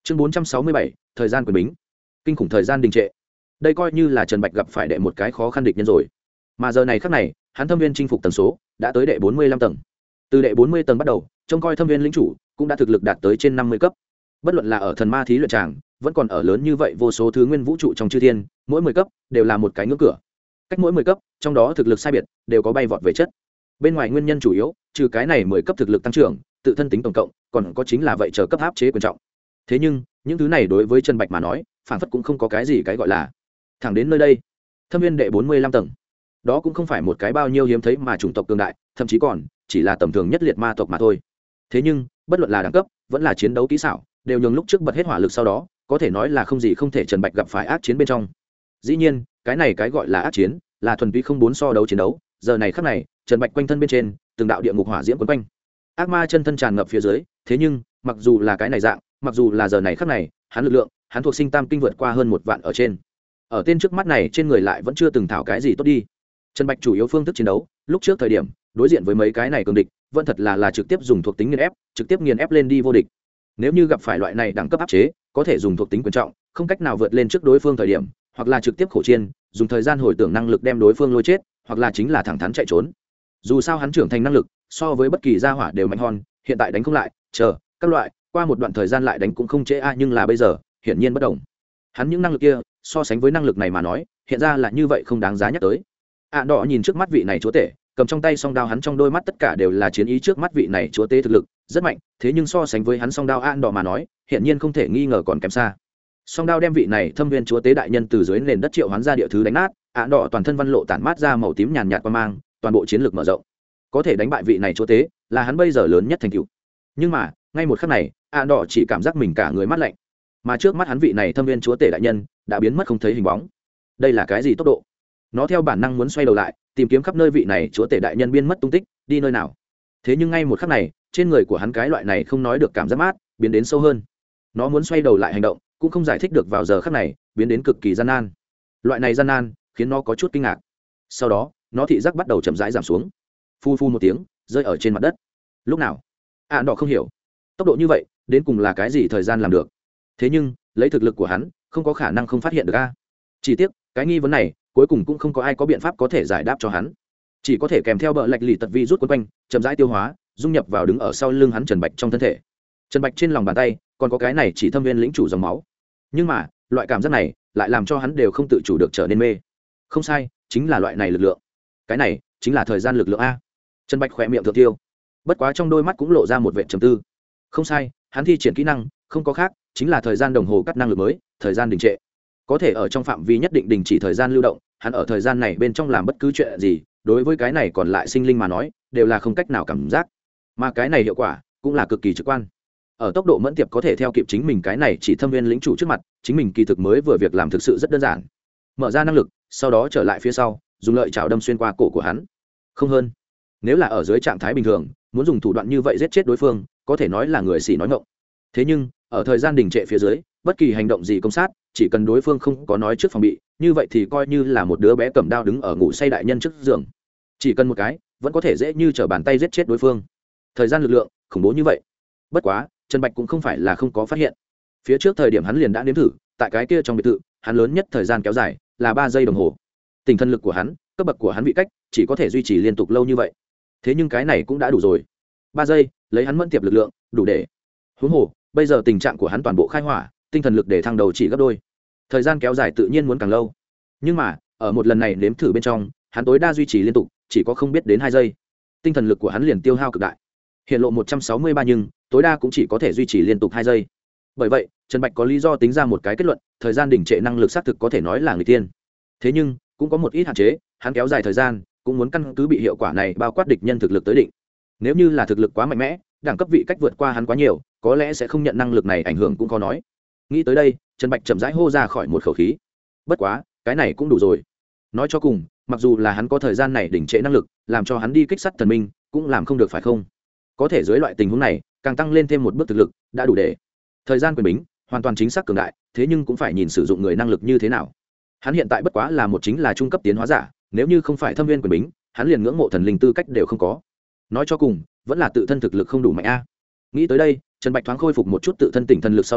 Chương 467, thời gian quyền bính. Kinh khủng thời gian đình trệ. Đây coi như là Trần Bạch gặp phải đệ một cái khó khăn địch nhân rồi. Mà giờ này khắc này, hắn thâm viên chinh phục tầng số đã tới đệ 45 tầng. Từ đệ 40 tầng bắt đầu, trông coi thâm viên lĩnh chủ cũng đã thực lực đạt tới trên 50 cấp. Bất luận là ở thần ma thí luyện tràng, vẫn còn ở lớn như vậy vô số thứ nguyên vũ trụ trong chư thiên, mỗi 10 cấp đều là một cái ngưỡng cửa. Cách mỗi 10 cấp, trong đó thực lực sai biệt đều có bay vọt về chất. Bên ngoài nguyên nhân chủ yếu, trừ cái này 10 cấp thực lực tăng trưởng, tự thân tính tổng cộng, còn có chính là vậy chờ cấp áp chế quan trọng. Thế nhưng, những thứ này đối với Trần Bạch mà nói, phản phất cũng không có cái gì cái gọi là. Thẳng đến nơi đây, thâm viên đệ 45 tầng. Đó cũng không phải một cái bao nhiêu hiếm thấy mà chủng tộc cường đại, thậm chí còn chỉ là tầm thường nhất liệt ma tộc mà thôi. Thế nhưng, bất luận là đẳng cấp, vẫn là chiến đấu kỹ xảo, đều nhường lúc trước bật hết hỏa lực sau đó, có thể nói là không gì không thể Trần Bạch gặp phải ác chiến bên trong. Dĩ nhiên, cái này cái gọi là ác chiến, là thuần túy không bốn so đấu chiến đấu, giờ này khắc này, Trần Bạch quanh thân bên trên, từng đạo địa ngục hỏa diễm quấn quanh. Ác ma chân thân tràn ngập phía dưới, thế nhưng, mặc dù là cái này dạng, mặc dù là giờ này khắc này, hắn lực lượng, hắn thuộc sinh tam kinh vượt qua hơn 1 vạn ở trên. Ở tên trước mắt này trên người lại vẫn chưa từng thảo cái gì tốt đi. Trần Bạch chủ yếu phương thức chiến đấu, lúc trước thời điểm, đối diện với mấy cái này cường địch, vẫn thật là trực tiếp dùng thuộc tính nghiền ép, trực tiếp nghiền ép lên đi vô địch. Nếu như gặp phải loại này đẳng cấp áp chế, có thể dùng thuộc tính quan trọng, không cách nào vượt lên trước đối phương thời điểm, hoặc là trực tiếp khổ chiên, dùng thời gian hồi tưởng năng lực đem đối phương lôi chết, hoặc là chính là thẳng thắn chạy trốn. Dù sao hắn trưởng thành năng lực, so với bất kỳ gia hỏa đều mạnh hơn, hiện tại đánh không lại, chờ các loại, qua một đoạn thời gian lại đánh cũng không trễ nhưng là bây giờ, hiển nhiên bất đồng. Hắn những năng lực kia, so sánh với năng lực này mà nói, hiện ra là như vậy không đáng giá nhắc tới. Đỏ nhìn trước mắt vị này chúa tể, cầm trong tay song đao, hắn trong đôi mắt tất cả đều là chiến ý, trước mắt vị này chúa tể thực lực rất mạnh, thế nhưng so sánh với hắn song đao Đỏ mà nói, hiện nhiên không thể nghi ngờ còn kém xa. Song đao đem vị này thâm viên chúa tế đại nhân từ dưới nền đất triệu hoán ra địa thứ đánh nát, Đỏ toàn thân văn lộ tản mát ra màu tím nhàn nhạt qua mang, toàn bộ chiến lược mở rộng. Có thể đánh bại vị này chúa tế, là hắn bây giờ lớn nhất thành tựu. Nhưng mà, ngay một khắc này, Đỏ chỉ cảm giác mình cả người mát lạnh. Mà trước mắt hắn vị này thâm viên chúa tể đại nhân đã biến mất không thấy hình bóng. Đây là cái gì tốc độ? Nó theo bản năng muốn xoay đầu lại, tìm kiếm khắp nơi vị này chúa tể đại nhân biến mất tung tích, đi nơi nào. Thế nhưng ngay một khắc này, trên người của hắn cái loại này không nói được cảm giác mát, biến đến sâu hơn. Nó muốn xoay đầu lại hành động, cũng không giải thích được vào giờ khắc này, biến đến cực kỳ gian nan. Loại này gian nan, khiến nó có chút kinh ngạc. Sau đó, nó thị giác bắt đầu chậm rãi giảm xuống. Phu phu một tiếng, rơi ở trên mặt đất. Lúc nào? Đỏ không hiểu. Tốc độ như vậy, đến cùng là cái gì thời gian làm được? Thế nhưng, lấy thực lực của hắn, không có khả năng không phát hiện được a. Chỉ tiếc, cái nghi vấn này, cuối cùng cũng không có ai có biện pháp có thể giải đáp cho hắn. Chỉ có thể kèm theo bờ lạch lì tật vi rút quấn quanh, chậm rãi tiêu hóa, dung nhập vào đứng ở sau lưng hắn Trần Bạch trong thân thể. Trần Bạch trên lòng bàn tay, còn có cái này chỉ thâm viên lĩnh chủ dòng máu. Nhưng mà, loại cảm giác này lại làm cho hắn đều không tự chủ được trở nên mê. Không sai, chính là loại này lực lượng. Cái này chính là thời gian lực lượng a. Trần Bạch khỏe miệng thượng tiêu. Bất quá trong đôi mắt cũng lộ ra một vẻ trầm tư. Không sai, hắn thi triển kỹ năng, không có khác, chính là thời gian đồng hồ cắt năng lực mới, thời gian đình trệ. Có thể ở trong phạm vi nhất định đình chỉ thời gian lưu động, hắn ở thời gian này bên trong làm bất cứ chuyện gì, đối với cái này còn lại sinh linh mà nói, đều là không cách nào cảm giác. Mà cái này hiệu quả cũng là cực kỳ trực quan. Ở tốc độ mẫn tiệp có thể theo kịp chính mình cái này chỉ thâm viên lĩnh chủ trước mặt, chính mình kỳ thực mới vừa việc làm thực sự rất đơn giản. Mở ra năng lực, sau đó trở lại phía sau, dùng lợi chảo đâm xuyên qua cổ của hắn. Không hơn. Nếu là ở dưới trạng thái bình thường, muốn dùng thủ đoạn như vậy giết chết đối phương, có thể nói là người xỉ nói ngọng. Thế nhưng, ở thời gian đình trệ phía dưới, bất kỳ hành động gì công sát, chỉ cần đối phương không có nói trước phòng bị, như vậy thì coi như là một đứa bé cầm đao đứng ở ngủ say đại nhân trước giường, chỉ cần một cái, vẫn có thể dễ như trở bàn tay giết chết đối phương. Thời gian lực lượng khủng bố như vậy. Bất quá, Trần Bạch cũng không phải là không có phát hiện. Phía trước thời điểm hắn liền đã nếm thử, tại cái kia trong biệt thự, hắn lớn nhất thời gian kéo dài là 3 giây đồng hồ. Tinh thần lực của hắn, cấp bậc của hắn vị cách, chỉ có thể duy trì liên tục lâu như vậy. Thế nhưng cái này cũng đã đủ rồi. 3 giây, lấy hắn mẫn tiệp lực lượng, đủ để. Huống hồ, bây giờ tình trạng của hắn toàn bộ khai hỏa, tinh thần lực để thăng đầu chỉ gấp đôi. Thời gian kéo dài tự nhiên muốn càng lâu. Nhưng mà, ở một lần này nếm thử bên trong, hắn tối đa duy trì liên tục, chỉ có không biết đến 2 giây. Tinh thần lực của hắn liền tiêu hao cực đại. Hiện lộ 163 nhưng tối đa cũng chỉ có thể duy trì liên tục 2 giây. Bởi vậy, Trần Bạch có lý do tính ra một cái kết luận, thời gian đỉnh trệ năng lực xác thực có thể nói là người tiên. Thế nhưng, cũng có một ít hạn chế, hắn kéo dài thời gian, cũng muốn căn cứ bị hiệu quả này bao quát địch nhân thực lực tới định. Nếu như là thực lực quá mạnh mẽ, đẳng cấp vị cách vượt qua hắn quá nhiều, có lẽ sẽ không nhận năng lực này ảnh hưởng cũng khó nói. Nghĩ tới đây, Trần Bạch chậm rãi hô ra khỏi một khẩu khí. Bất quá, cái này cũng đủ rồi. Nói cho cùng, mặc dù là hắn có thời gian này đỉnh trệ năng lực, làm cho hắn đi kích sát thần minh, cũng làm không được phải không? Có thể dưới loại tình huống này, càng tăng lên thêm một bước thực lực, đã đủ để. Thời gian quyền bính, hoàn toàn chính xác cường đại, thế nhưng cũng phải nhìn sử dụng người năng lực như thế nào. Hắn hiện tại bất quá là một chính là trung cấp tiến hóa giả, nếu như không phải thâm viên quyền bính, hắn liền ngưỡng mộ thần linh tư cách đều không có. Nói cho cùng, vẫn là tự thân thực lực không đủ mạnh a. Nghĩ tới đây, Trần Bạch thoáng khôi phục một chút tự thân tỉnh thần lực sau đó,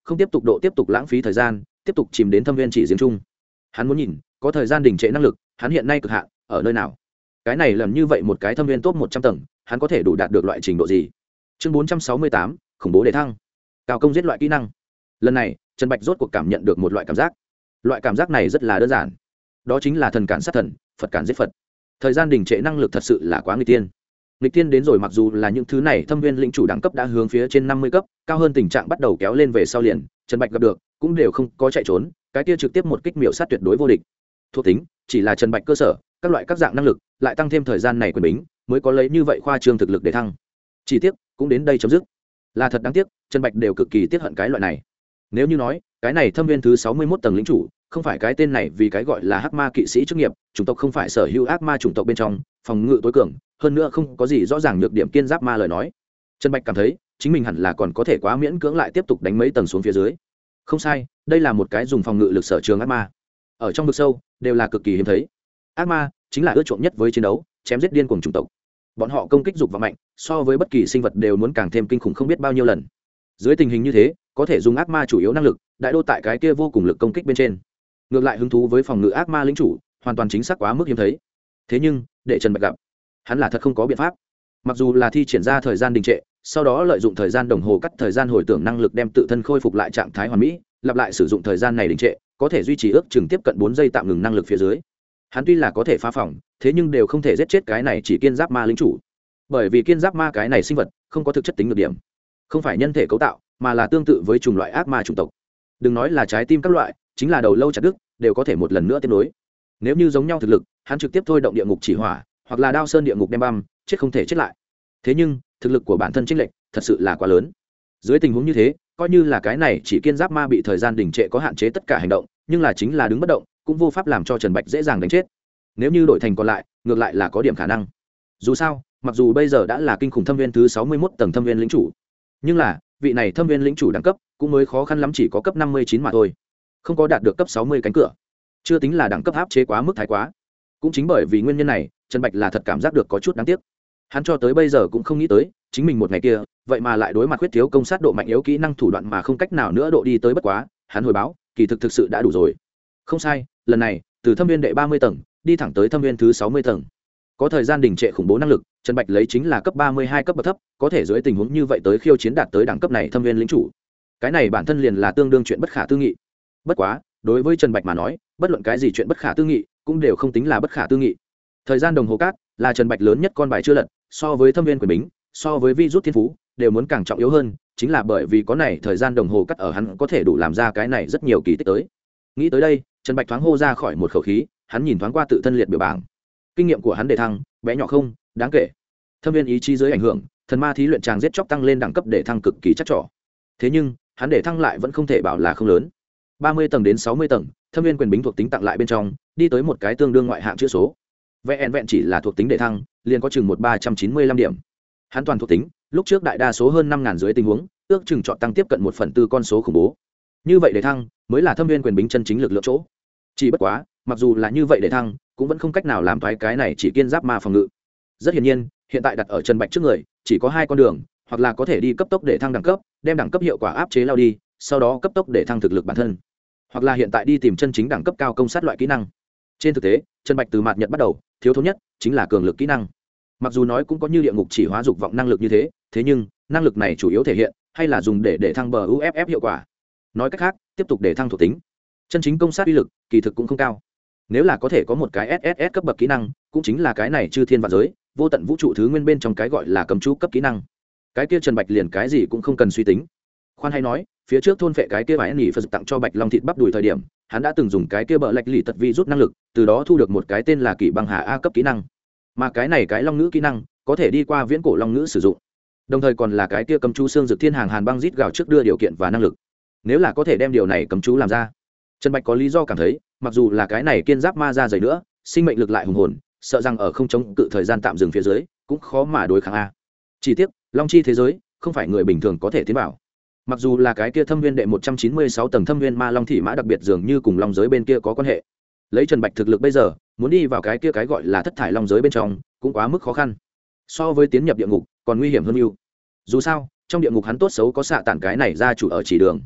không tiếp tục tiếp tục lãng phí thời gian tiếp tục chìm đến thâm viên chỉ riêng chung. Hắn muốn nhìn có thời gian đình trệ năng lực hắn hiện nay cực hạn ở nơi nào. Cái này lần như vậy một cái thâm viên top 100 tầng hắn có thể đủ đạt được loại trình độ gì. Chương 468, khủng bố đề thăng cao công giết loại kỹ năng. Lần này Trần Bạch rốt cuộc cảm nhận được một loại cảm giác. Loại cảm giác này rất là đơn giản, đó chính là thần cản sát thần, Phật cản giết Phật. Thời gian đình trệ năng lực thật sự là quá nguy tiên. Nghịch tiên đến rồi, mặc dù là những thứ này thâm viên lĩnh chủ đẳng cấp đã hướng phía trên 50 cấp, cao hơn tình trạng bắt đầu kéo lên về sau liền, Trần Bạch gặp được, cũng đều không có chạy trốn, cái kia trực tiếp một kích miểu sát tuyệt đối vô địch. Thuộc tính, chỉ là Trần Bạch cơ sở, các loại các dạng năng lực, lại tăng thêm thời gian này quyền bính, mới có lấy như vậy khoa trương thực lực để thăng. Chỉ tiếc, cũng đến đây chấm dứt. Là thật đáng tiếc, Trần Bạch đều cực kỳ tiếc hận cái loại này. Nếu như nói, cái này thâm viên thứ 61 tầng lĩnh chủ, không phải cái tên này vì cái gọi là hắc ma kỵ sĩ chức nghiệp, chủng tộc không phải sở hữu ác ma chủng tộc bên trong, phòng ngự tối cường, hơn nữa không có gì rõ ràng nhược điểm kiên giáp ma lời nói. Trần Bạch cảm thấy, chính mình hẳn là còn có thể quá miễn cưỡng lại tiếp tục đánh mấy tầng xuống phía dưới. Không sai, đây là một cái dùng phòng ngự lực sở trường ác ma. Ở trong vực sâu, đều là cực kỳ hiếm thấy. Ác ma chính là ưa chuộng nhất với chiến đấu, chém giết điên cuồng chủng tộc. Bọn họ công kích dục và mạnh, so với bất kỳ sinh vật đều muốn càng thêm kinh khủng không biết bao nhiêu lần. Dưới tình hình như thế, có thể dùng ác ma chủ yếu năng lực, đại đô tại cái kia vô cùng lực công kích bên trên. Ngược lại hứng thú với phòng ngự ác ma lĩnh chủ, hoàn toàn chính xác quá mức hiếm thấy. Thế nhưng, để Trần Bạch gặp, hắn là thật không có biện pháp. Mặc dù là thi triển ra thời gian đình trệ, sau đó lợi dụng thời gian đồng hồ cắt thời gian hồi tưởng năng lực đem tự thân khôi phục lại trạng thái hoàn mỹ, lặp lại sử dụng thời gian này đình trệ, có thể duy trì ước chừng tiếp cận 4 giây tạm ngừng năng lực phía dưới. Hắn tuy là có thể phá phòng, thế nhưng đều không thể giết chết cái này chỉ kiên giáp ma lĩnh chủ. Bởi vì kiên giáp ma cái này sinh vật không có thực chất tính nhược điểm, không phải nhân thể cấu tạo, mà là tương tự với chủng loại ác ma chủng tộc. Đừng nói là trái tim các loại, chính là đầu lâu chặt đứt, đều có thể một lần nữa tiếp nối. Nếu như giống nhau thực lực, hắn trực tiếp thôi động địa ngục chỉ hỏa, hoặc là đao sơn địa ngục đem băm, chết không thể chết lại. Thế nhưng, thực lực của bản thân chênh lệch thật sự là quá lớn. Dưới tình huống như thế, coi như là cái này chỉ kiên giáp ma bị thời gian đình trệ có hạn chế tất cả hành động, nhưng là chính là đứng bất động, cũng vô pháp làm cho Trần Bạch dễ dàng đánh chết. Nếu như đổi thành còn lại, ngược lại là có điểm khả năng. Dù sao, mặc dù bây giờ đã là kinh khủng thâm viên thứ 61 tầng thâm viên lĩnh chủ, nhưng là vị này thâm viên lĩnh chủ đẳng cấp cũng mới khó khăn lắm chỉ có cấp 59 mà thôi, không có đạt được cấp 60 cánh cửa, chưa tính là đẳng cấp áp chế quá mức thái quá. Cũng chính bởi vì nguyên nhân này, Trần Bạch là thật cảm giác được có chút đáng tiếc. Hắn cho tới bây giờ cũng không nghĩ tới, chính mình một ngày kia, vậy mà lại đối mặt khuyết thiếu công sát độ mạnh yếu kỹ năng thủ đoạn mà không cách nào nữa độ đi tới bất quá, hắn hồi báo, kỳ thực sự đã đủ rồi. Không sai, lần này, từ thâm viên đệ 30 tầng, đi thẳng tới thâm viên thứ 60 tầng. Có thời gian đình trệ khủng bố năng lực, Trần Bạch lấy chính là cấp 32 cấp bậc thấp, có thể dưới tình huống như vậy tới khiêu chiến đạt tới đẳng cấp này thâm viên lĩnh chủ. Cái này bản thân liền là tương đương chuyện bất khả tư nghị. Bất quá, đối với Trần Bạch mà nói, bất luận cái gì chuyện bất khả tư nghị, cũng đều không tính là bất khả tư nghị. Thời gian đồng hồ cát là Trần Bạch lớn nhất con bài chưa lật, so với thâm viên quyền bính, so với virus thiên phú, đều muốn càng trọng yếu hơn, chính là bởi vì có này thời gian đồng hồ cắt ở hắn có thể đủ làm ra cái này rất nhiều kỳ tích tới. Nghĩ tới đây, Trần Bạch thoáng hô ra khỏi một khẩu khí, hắn nhìn thoáng qua tự thân liệt biểu bảng. Kinh nghiệm của hắn đề thăng, bé nhỏ không, đáng kể. Thâm viên ý chí dưới ảnh hưởng, thần ma thí luyện tràng giết chóc tăng lên đẳng cấp để thăng cực kỳ chắc chở. Thế nhưng, hắn để thăng lại vẫn không thể bảo là không lớn. 30 tầng đến 60 tầng, thâm viên quyền bính thuộc tính tặng lại bên trong, đi tới một cái tương đương ngoại hạng chữ số. Vẹn chỉ là thuộc tính để thăng, liền có chừng 395 điểm. Hắn toàn thuộc tính, lúc trước đại đa số hơn 5000 dưới tình huống, ước chừng chọn tăng tiếp cận 1/4 con số khủng bố. Như vậy để thăng, mới là thâm viên quyền bính chân chính lực lượng chỗ. Chỉ bất quá, mặc dù là như vậy để thăng, cũng vẫn không cách nào làm thoái cái này chỉ kiên giáp ma phòng ngự. Rất hiển nhiên, hiện tại đặt ở Trần Bạch trước người, chỉ có hai con đường, hoặc là có thể đi cấp tốc để thăng đẳng cấp, đem đẳng cấp hiệu quả áp chế lao đi, sau đó cấp tốc để thăng thực lực bản thân, hoặc là hiện tại đi tìm chân chính đẳng cấp cao công sát loại kỹ năng. Trên thực tế, Trần Bạch từ mạt nhật bắt đầu, thiếu thốn nhất chính là cường lực kỹ năng. Mặc dù nói cũng có như địa ngục chỉ hóa dục vọng năng lực như thế, thế nhưng năng lực này chủ yếu thể hiện hay là dùng để thăng bờ UFF hiệu quả. Nói cách khác, tiếp tục để thăng thuộc tính. Chân chính công sát uy lực kỳ thực cũng không cao. Nếu là có thể có một cái SSS cấp bậc kỹ năng, cũng chính là cái này chư thiên vạn giới, vô tận vũ trụ thứ nguyên bên trong cái gọi là cầm chú cấp kỹ năng. Cái kia Trần Bạch liền cái gì cũng không cần suy tính. Khoan hay nói, phía trước thôn phệ cái kia phải nhỉ Phật tặng cho Bạch Long thịt bắp đùi thời điểm, hắn đã từng dùng cái kia bờ lạch lì tật vi rút năng lực, từ đó thu được một cái tên là Kỷ Băng Hà A cấp kỹ năng. Mà cái này cái long ngữ kỹ năng, có thể đi qua viễn cổ long ngữ sử dụng. Đồng thời còn là cái kia cầm chú xương dược thiên hàng hàn băng rít gào trước đưa điều kiện và năng lực. Nếu là có thể đem điều này cấm chú làm ra, Trần Bạch có lý do cảm thấy, mặc dù là cái này kiên giáp ma ra dày nữa, sinh mệnh lực lại hùng hồn, sợ rằng ở không chống cự thời gian tạm dừng phía dưới, cũng khó mà đối kháng a. Chỉ tiếc, long chi thế giới không phải người bình thường có thể tiến vào. Mặc dù là cái kia thâm viên đệ 196 tầng thâm viên ma long thị mã đặc biệt dường như cùng long giới bên kia có quan hệ. Lấy Trần Bạch thực lực bây giờ, muốn đi vào cái kia cái gọi là thất thải long giới bên trong, cũng quá mức khó khăn. So với tiến nhập địa ngục, còn nguy hiểm hơn nhiều. Dù sao, trong địa ngục hắn tốt xấu có xạ tản cái này ra chủ ở chỉ đường.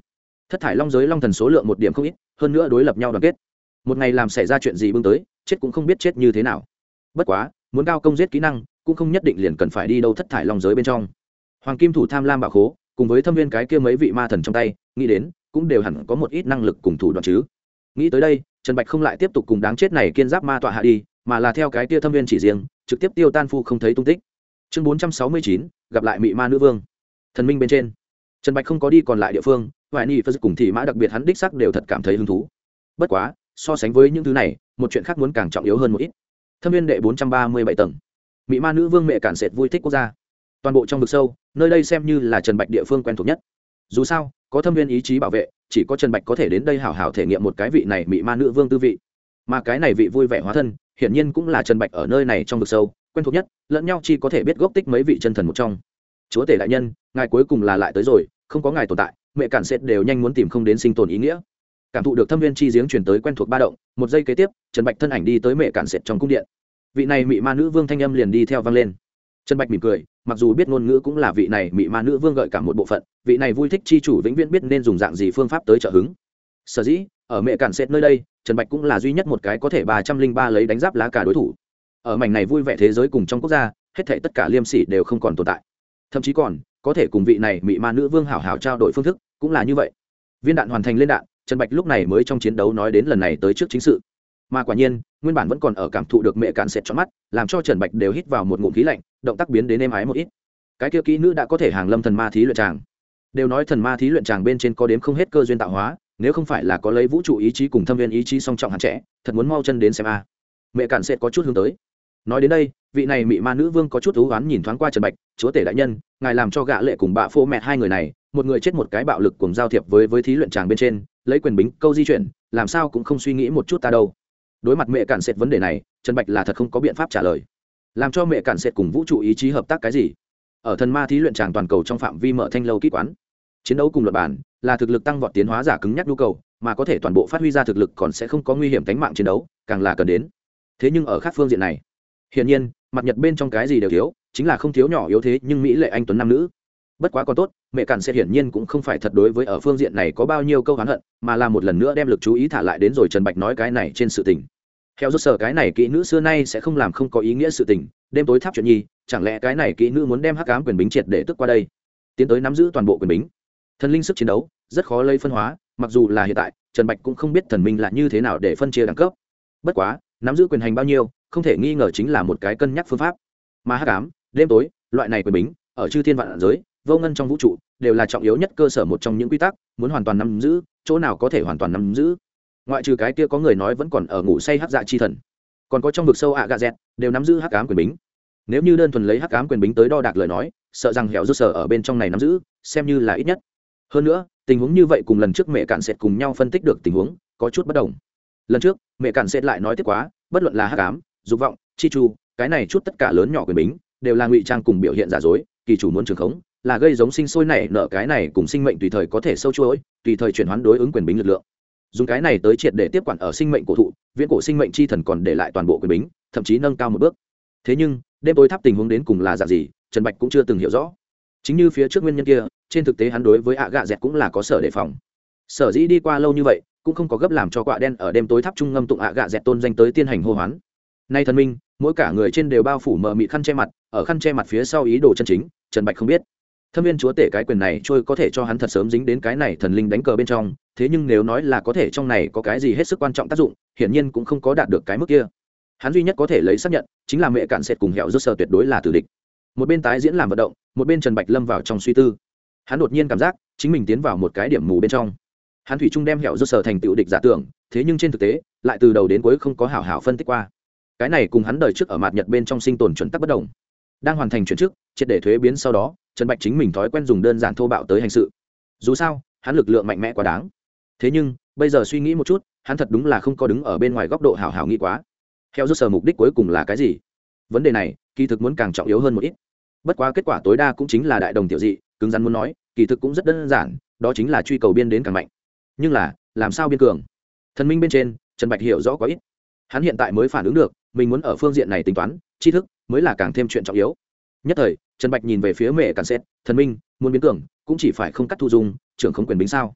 thất thải long giới long thần số lượng một điểm không ít, hơn nữa đối lập nhau đoàn kết, một ngày làm xảy ra chuyện gì bưng tới, chết cũng không biết chết như thế nào. Bất quá muốn cao công giết kỹ năng cũng không nhất định liền cần phải đi đâu thất thải long giới bên trong. Hoàng kim thủ tham lam bảo khố cùng với thâm viên cái kia mấy vị ma thần trong tay, nghĩ đến cũng đều hẳn có một ít năng lực cùng thủ đoạn chứ. Nghĩ tới đây, Trần Bạch không lại tiếp tục cùng đáng chết này kiên giáp ma tọa hạ đi, mà là theo cái kia thâm viên chỉ riêng trực tiếp tiêu tan phu không thấy tung tích. Chương 469, gặp lại mị ma nữ vương. Thần minh bên trên, Trần Bạch không có đi còn lại địa phương, Hoài Nhi Phật cùng thị mã đặc biệt hắn đích xác đều thật cảm thấy hứng thú. Bất quá, so sánh với những thứ này, một chuyện khác muốn càng trọng yếu hơn một ít. Thâm viên đệ 437 tầng, mị ma nữ vương mẹ cản sệt vui thích quốc gia. Toàn bộ trong vực sâu, nơi đây xem như là Trần Bạch địa phương quen thuộc nhất. Dù sao, có thâm viên ý chí bảo vệ, chỉ có Trần Bạch có thể đến đây hảo hảo thể nghiệm một cái vị này mị ma nữ vương tư vị. Mà cái này vị vui vẻ hóa thân, hiển nhiên cũng là Trần Bạch ở nơi này trong vực sâu quen thuộc nhất, lẫn nhau chỉ có thể biết gốc tích mấy vị chân thần một trong. Chúa tể đại nhân, ngài cuối cùng là lại tới rồi, không có ngài tồn tại, mẹ cản sệt đều nhanh muốn tìm không đến sinh tồn ý nghĩa. Cảm thụ được thâm viên chi giếng truyền tới quen thuộc ba động, một giây kế tiếp, Trần Bạch thân ảnh đi tới mẹ cản sệt trong cung điện. Vị này mị ma nữ vương thanh âm liền đi theo vang lên. Trần Bạch mỉm cười, mặc dù biết ngôn ngữ cũng là vị này mị ma nữ vương gợi cả một bộ phận, vị này vui thích chi chủ vĩnh viễn biết nên dùng dạng gì phương pháp tới trợ hứng. Sở dĩ ở mẹ cản sệt nơi đây, Trần Bạch cũng là duy nhất một cái có thể 303 lấy đánh giáp lá cả đối thủ. Ở mảnh này vui vẻ thế giới cùng trong quốc gia, hết thảy tất cả liêm sỉ đều không còn tồn tại. Thậm chí còn có thể cùng vị này mị ma nữ vương hảo hảo trao đổi phương thức, cũng là như vậy. Viên đạn hoàn thành lên đạn, Trần Bạch lúc này mới trong chiến đấu nói đến lần này tới trước chính sự. Mà quả nhiên, nguyên bản vẫn còn ở cảm thụ được mẹ cản sệt trong mắt, làm cho Trần Bạch đều hít vào một ngụm khí lạnh, động tác biến đến êm ái một ít. Cái kia kỹ nữ đã có thể hàng lâm thần ma thí luyện tràng. Đều nói thần ma thí luyện tràng bên trên có đếm không hết cơ duyên tạo hóa, nếu không phải là có lấy vũ trụ ý chí cùng thâm viên ý chí song trọng hạt trẻ, thật muốn mau chân đến xem a. Mẹ cản sệt có chút hướng tới. Nói đến đây, vị này mị ma nữ vương có chút thú oán nhìn thoáng qua Trần Bạch, chúa tể đại nhân, ngài làm cho gã lệ cùng bạ phô mẹ hai người này, một người chết một cái bạo lực cùng giao thiệp với thí luyện tràng bên trên, lấy quyền bính câu di chuyển, làm sao cũng không suy nghĩ một chút ta đâu. Đối mặt mẹ cản sệt vấn đề này, Trần Bạch là thật không có biện pháp trả lời. Làm cho mẹ cản sệt cùng vũ trụ ý chí hợp tác cái gì? Ở thần ma thí luyện tràng toàn cầu trong phạm vi mở thanh lâu kỹ quán, chiến đấu cùng luật bản là thực lực tăng vọt tiến hóa giả cứng nhắc nhu cầu, mà có thể toàn bộ phát huy ra thực lực còn sẽ không có nguy hiểm tính mạng chiến đấu, càng là cần đến. Thế nhưng ở khác phương diện này, hiển nhiên, mặt nhật bên trong cái gì đều thiếu, chính là không thiếu nhỏ yếu thế nhưng mỹ lệ anh tuấn nam nữ. Bất quá còn tốt, mẹ cản sẽ hiển nhiên cũng không phải thật đối với ở phương diện này có bao nhiêu câu oán hận, mà là một lần nữa đem lực chú ý thả lại đến rồi Trần Bạch nói cái này trên sự tình. Theo rốt sở cái này kỹ nữ xưa nay sẽ không làm không có ý nghĩa sự tình, đêm tối tháp chuyện nhi, chẳng lẽ cái này kỹ nữ muốn đem hắc ám quyền bính triệt để tức qua đây, tiến tới nắm giữ toàn bộ quyền bính. Thần linh sức chiến đấu rất khó lấy phân hóa, mặc dù là hiện tại, Trần Bạch cũng không biết thần minh là như thế nào để phân chia đẳng cấp. Bất quá, nắm giữ quyền hành bao nhiêu, không thể nghi ngờ chính là một cái cân nhắc phương pháp. Mà hắc ám, đêm tối, loại này quyền bính, ở chư thiên vạn giới, vô ngân trong vũ trụ, đều là trọng yếu nhất cơ sở một trong những quy tắc, muốn hoàn toàn nắm giữ, chỗ nào có thể hoàn toàn nắm giữ. Ngoại trừ cái kia có người nói vẫn còn ở ngủ say hắc dạ chi thần, còn có trong vực sâu ạ gà dẹt, đều nắm giữ hắc ám quyền bính. Nếu như đơn thuần lấy hắc ám quyền bính tới đo đạc lời nói, sợ rằng hẻo rút sở ở bên trong này nắm giữ, xem như là ít nhất. Hơn nữa, tình huống như vậy cùng lần trước mẹ cản sệt cùng nhau phân tích được tình huống có chút bất đồng. Lần trước mẹ cản sệt lại nói tiếp quá, bất luận là hắc ám, dục vọng, chi chu, cái này chút tất cả lớn nhỏ quyền bính đều là ngụy trang cùng biểu hiện giả dối, kỳ chủ muốn trường khống, là gây giống sinh sôi nảy nở cái này cùng sinh mệnh tùy thời có thể sâu chuỗi, tùy thời chuyển hoán đối ứng quyền bính lực lượng. Dùng cái này tới triệt để tiếp quản ở sinh mệnh cổ thụ, viễn cổ sinh mệnh chi thần còn để lại toàn bộ quyền bính, thậm chí nâng cao một bước. Thế nhưng, đêm tối tháp tình huống đến cùng là dạng gì, Trần Bạch cũng chưa từng hiểu rõ. Chính như phía trước nguyên nhân kia, trên thực tế hắn đối với ạ gạ dẹt cũng là có sở đề phòng. Sở dĩ đi qua lâu như vậy, cũng không có gấp làm cho quạ đen ở đêm tối tháp trung ngâm tụng ạ gạ dẹt tôn danh tới tiên hành hô hoán. Nay thần minh, mỗi cả người trên đều bao phủ mờ mịt khăn che mặt, ở khăn che mặt phía sau ý đồ chân chính, Trần Bạch không biết. Thâm viên chúa tể cái quyền này trôi có thể cho hắn thật sớm dính đến cái này thần linh đánh cờ bên trong, thế nhưng nếu nói là có thể trong này có cái gì hết sức quan trọng tác dụng, hiển nhiên cũng không có đạt được cái mức kia. Hắn duy nhất có thể lấy xác nhận chính là mẹ cản sệt cùng hẻo rốt sở tuyệt đối là tử địch. Một bên tái diễn làm vận động, một bên Trần Bạch lâm vào trong suy tư. Hắn đột nhiên cảm giác chính mình tiến vào một cái điểm mù bên trong. Hắn thủy chung đem hẻo rốt sở thành tựu địch giả tưởng, thế nhưng trên thực tế lại từ đầu đến cuối không có hảo hảo phân tích qua. Cái này cùng hắn đời trước ở mạt nhật bên trong sinh tồn chuẩn tắc bất đồng. Đang hoàn thành chuyển chức, triệt để thuế biến sau đó, Trần Bạch chính mình thói quen dùng đơn giản thô bạo tới hành sự. Dù sao, hắn lực lượng mạnh mẽ quá đáng. Thế nhưng, bây giờ suy nghĩ một chút, hắn thật đúng là không có đứng ở bên ngoài góc độ hảo hảo nghĩ quá. Theo rút sở mục đích cuối cùng là cái gì? Vấn đề này, kỳ thực muốn càng trọng yếu hơn một ít. Bất quá kết quả tối đa cũng chính là đại đồng tiểu dị, cứng rắn muốn nói, kỳ thực cũng rất đơn giản, đó chính là truy cầu biên đến càng mạnh. Nhưng là, làm sao biên cường? Thần minh bên trên, Trần Bạch hiểu rõ quá ít. Hắn hiện tại mới phản ứng được, mình muốn ở phương diện này tính toán, tri thức mới là càng thêm chuyện trọng yếu. Nhất thời, Trần Bạch nhìn về phía mẹ cản sét, thần minh muốn biến cường cũng chỉ phải không cắt thu dung trưởng không quyền bính sao?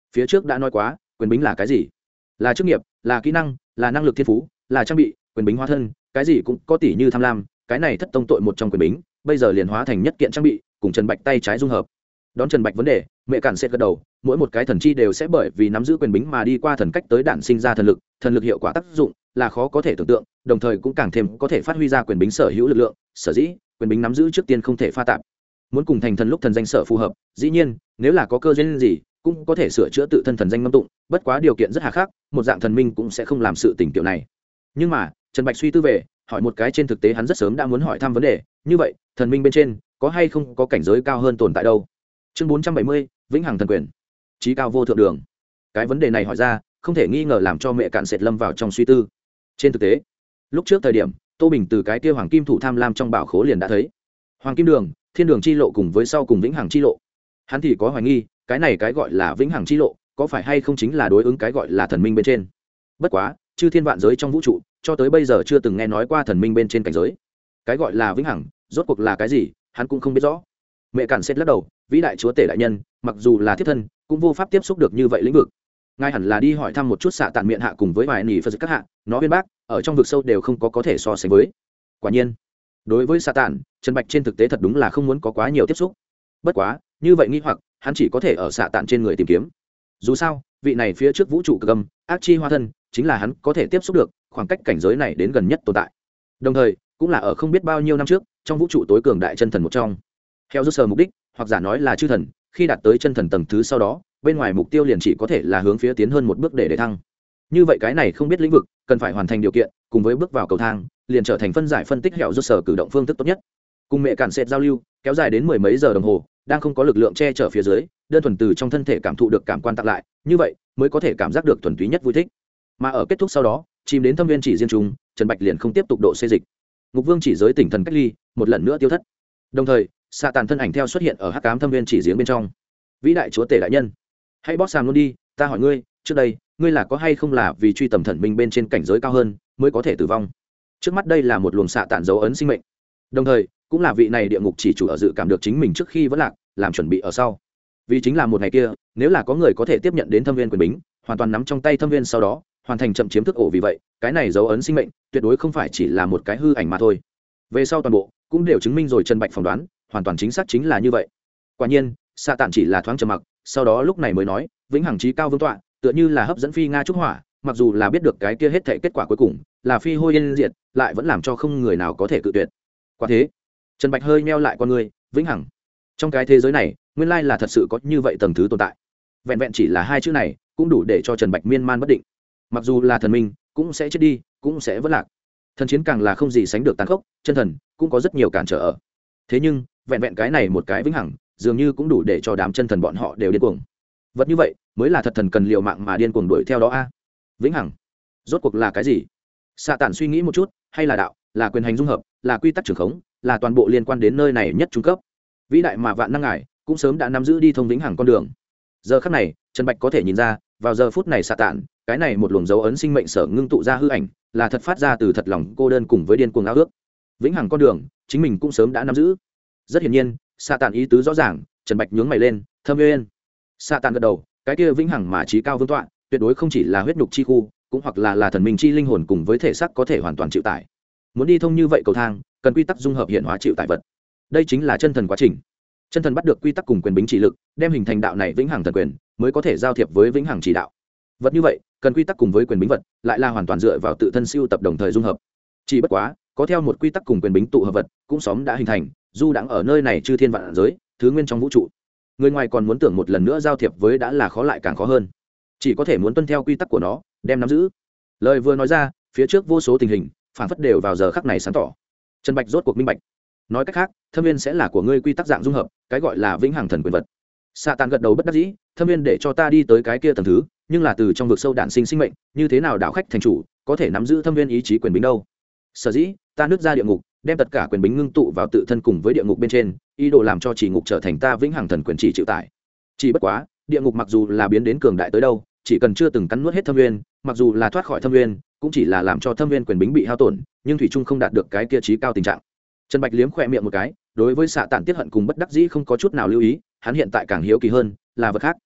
phía trước đã nói quá, quyền bính là cái gì? Là chức nghiệp, là kỹ năng, là năng lực thiên phú, là trang bị, quyền bính hóa thân, cái gì cũng có, tỷ như tham lam, cái này thất tông tội một trong quyền bính, bây giờ liền hóa thành nhất kiện trang bị, cùng Trần Bạch tay trái dung hợp. Đón Trần Bạch vấn đề, mẹ cản sẽ gật đầu, mỗi một cái thần chi đều sẽ bởi vì nắm giữ quyền bính mà đi qua thần cách tới đản sinh ra thần lực hiệu quả tác dụng là khó có thể tưởng tượng, đồng thời cũng càng thêm có thể phát huy ra quyền bính sở hữu lực lượng, sở dĩ quyền bính nắm giữ trước tiên không thể pha tạp. Muốn cùng thành thần lúc thần danh sở phù hợp, dĩ nhiên, nếu là có cơ duyên gì, cũng có thể sửa chữa tự thân thần danh ngâm tụng, bất quá điều kiện rất hà khắc, một dạng thần minh cũng sẽ không làm sự tình kiểu này. Nhưng mà, Trần Bạch suy tư về, hỏi một cái trên thực tế hắn rất sớm đã muốn hỏi thăm vấn đề, như vậy, thần minh bên trên có hay không có cảnh giới cao hơn tồn tại đâu? Chương 470, vĩnh hằng thần quyền, chí cao vô thượng đường. Cái vấn đề này hỏi ra, không thể nghi ngờ làm cho mẹ cạn sệt lâm vào trong suy tư. Trên thực tế, lúc trước thời điểm, Tô Bình từ cái kia hoàng kim thủ tham lam trong bảo khố liền đã thấy hoàng kim đường, thiên đường chi lộ cùng với sau cùng vĩnh hằng chi lộ. Hắn thì có hoài nghi, cái này cái gọi là vĩnh hằng chi lộ, có phải hay không chính là đối ứng cái gọi là thần minh bên trên. Bất quá, chư thiên vạn giới trong vũ trụ, cho tới bây giờ chưa từng nghe nói qua thần minh bên trên cảnh giới. Cái gọi là vĩnh hằng, rốt cuộc là cái gì, hắn cũng không biết rõ. Mẹ cản xét lắc đầu, vĩ đại chúa tể đại nhân, mặc dù là thiết thân, cũng vô pháp tiếp xúc được như vậy lĩnh vực. Ngài hẳn là đi hỏi thăm một chút xạ tản miệng hạ cùng với vài nỉ phật các hạ, nó bên bác, ở trong vực sâu đều không có thể so sánh với. Quả nhiên, đối với xạ tản, Trần Bạch trên thực tế thật đúng là không muốn có quá nhiều tiếp xúc. Bất quá, như vậy nghi hoặc, hắn chỉ có thể ở xạ tản trên người tìm kiếm. Dù sao, vị này phía trước vũ trụ cực âm, ác chi hóa thân, chính là hắn có thể tiếp xúc được, khoảng cách cảnh giới này đến gần nhất tồn tại. Đồng thời, cũng là ở không biết bao nhiêu năm trước, trong vũ trụ tối cường đại chân thần một trong. Theo rút sờ mục đích, hoặc giả nói là chư thần, khi đạt tới chân thần tầng thứ sau đó, bên ngoài mục tiêu liền chỉ có thể là hướng phía tiến hơn một bước để thăng. Như vậy cái này không biết lĩnh vực, cần phải hoàn thành điều kiện, cùng với bước vào cầu thang, liền trở thành phân giải phân tích hẻo rút sờ cử động phương thức tốt nhất. Cùng mẹ cản sệt giao lưu, kéo dài đến mười mấy giờ đồng hồ, đang không có lực lượng che chở phía dưới, đơn thuần từ trong thân thể cảm thụ được cảm quan tặng lại, như vậy mới có thể cảm giác được thuần túy nhất vui thích. Mà ở kết thúc sau đó, chìm đến thâm viên chỉ riêng trùng, Trần Bạch liền không tiếp tục độ xê dịch. Ngục Vương chỉ giới tỉnh thần cách ly, một lần nữa tiêu thất. Đồng thời, xạ tàn thân ảnh theo xuất hiện ở hắc ám thâm viên chỉ giếng bên trong. Vĩ đại chúa tể đại nhân, hãy bóp sàm luôn đi, ta hỏi ngươi, trước đây ngươi là có hay không là vì truy tầm thần minh bên trên cảnh giới cao hơn mới có thể tử vong? Trước mắt đây là một luồng xạ tàn dấu ấn sinh mệnh, đồng thời cũng là vị này địa ngục chỉ chủ ở dự cảm được chính mình trước khi vẫn lạc, làm chuẩn bị ở sau. Vì chính là một ngày kia, nếu là có người có thể tiếp nhận đến thâm viên quyền bính, hoàn toàn nắm trong tay thâm viên sau đó hoàn thành chậm chiếm thức ổ, vì vậy cái này dấu ấn sinh mệnh tuyệt đối không phải chỉ là một cái hư ảnh mà thôi. Về sau toàn bộ cũng đều chứng minh rồi, Trần Bạch phỏng đoán hoàn toàn chính xác chính là như vậy. Quả nhiên, xạ tản chỉ là thoáng trầm mặc, sau đó lúc này mới nói, vĩnh hằng chí cao vương tọa, tựa như là hấp dẫn phi nga trúc hỏa, mặc dù là biết được cái kia hết thảy kết quả cuối cùng là phi hôi yên diệt, lại vẫn làm cho không người nào có thể cự tuyệt. Quả thế, Trần Bạch hơi meo lại con người, vĩnh hằng. Trong cái thế giới này, nguyên lai là thật sự có như vậy tầng thứ tồn tại. Vẹn vẹn chỉ là hai chữ này, cũng đủ để cho Trần Bạch miên man bất định. Mặc dù là thần minh, cũng sẽ chết đi, cũng sẽ vỡ lạc. Thần chiến càng là không gì sánh được tàn khốc, chân thần cũng có rất nhiều cản trở ở. Thế nhưng, vẹn vẹn cái này một cái vĩnh hằng, dường như cũng đủ để cho đám chân thần bọn họ đều điên cuồng. Vật như vậy, mới là thật thần cần liều mạng mà điên cuồng đuổi theo đó a. Vĩnh hằng, rốt cuộc là cái gì? Sa tản suy nghĩ một chút, hay là đạo, là quyền hành dung hợp, là quy tắc trường khống, là toàn bộ liên quan đến nơi này nhất trung cấp. Vĩ đại mà vạn năng ngài, cũng sớm đã nắm giữ đi thông vĩnh hằng con đường. Giờ khắc này, Trần Bạch có thể nhìn ra, vào giờ phút này Sa tản, cái này một luồng dấu ấn sinh mệnh sở ngưng tụ ra hư ảnh, là thật phát ra từ thật lòng cô đơn cùng với điên cuồng ao ước. Vĩnh hằng con đường, chính mình cũng sớm đã nắm giữ. Rất hiển nhiên, Sa tản ý tứ rõ ràng. Trần Bạch nhướng mày lên, thâm nguyên. Sa tản gật đầu, cái kia vĩnh hằng mà chí cao vương tọa, tuyệt đối không chỉ là huyết nhục chi khu, cũng hoặc là thần minh chi linh hồn cùng với thể xác có thể hoàn toàn chịu tải. Muốn đi thông như vậy cầu thang, cần quy tắc dung hợp hiện hóa chịu tải vật. Đây chính là chân thần quá trình. Chân thần bắt được quy tắc cùng quyền bính chỉ lực, đem hình thành đạo này vĩnh hằng thần quyền, mới có thể giao thiệp với vĩnh hằng chỉ đạo. Vật như vậy, cần quy tắc cùng với quyền bính vật, lại là hoàn toàn dựa vào tự thân siêu tập đồng thời dung hợp. Chỉ bất quá, có theo một quy tắc cùng quyền bính tụ hợp vật, cũng sớm đã hình thành, du đãng ở nơi này chư thiên vạn giới, thứ nguyên trong vũ trụ. Người ngoài còn muốn tưởng một lần nữa giao thiệp với đã là khó lại càng khó hơn. Chỉ có thể muốn tuân theo quy tắc của nó, đem nắm giữ. Lời vừa nói ra, phía trước vô số tình hình, phản phất đều vào giờ khắc này sáng tỏ. Trần Bạch rốt cuộc minh bạch. Nói cách khác, thâm viên sẽ là của ngươi quy tắc dạng dung hợp, cái gọi là vĩnh hằng thần quyền vật. Sa Tàn gật đầu bất đắc dĩ, thâm viên để cho ta đi tới cái kia tầng thứ, nhưng là từ trong vực sâu đản sinh sinh mệnh, như thế nào đảo khách thành chủ, có thể nắm giữ thâm viên ý chí quyền bính đâu? Sở dĩ, ta nứt ra địa ngục, đem tất cả quyền bính ngưng tụ vào tự thân cùng với địa ngục bên trên, ý đồ làm cho chỉ ngục trở thành ta vĩnh hằng thần quyền chỉ chịu tải. Chỉ bất quá, địa ngục mặc dù là biến đến cường đại tới đâu, chỉ cần chưa từng cắn nuốt hết thâm viên, mặc dù là thoát khỏi thâm viên, cũng chỉ là làm cho thâm viên quyền bính bị hao tổn, nhưng thủy trung không đạt được cái kia chí cao tình trạng. Trần Bạch liếm khỏe miệng một cái, đối với Sa Tàn tiết hận cùng bất đắc dĩ không có chút nào lưu ý, hắn hiện tại càng hiếu kỳ hơn là vật khác.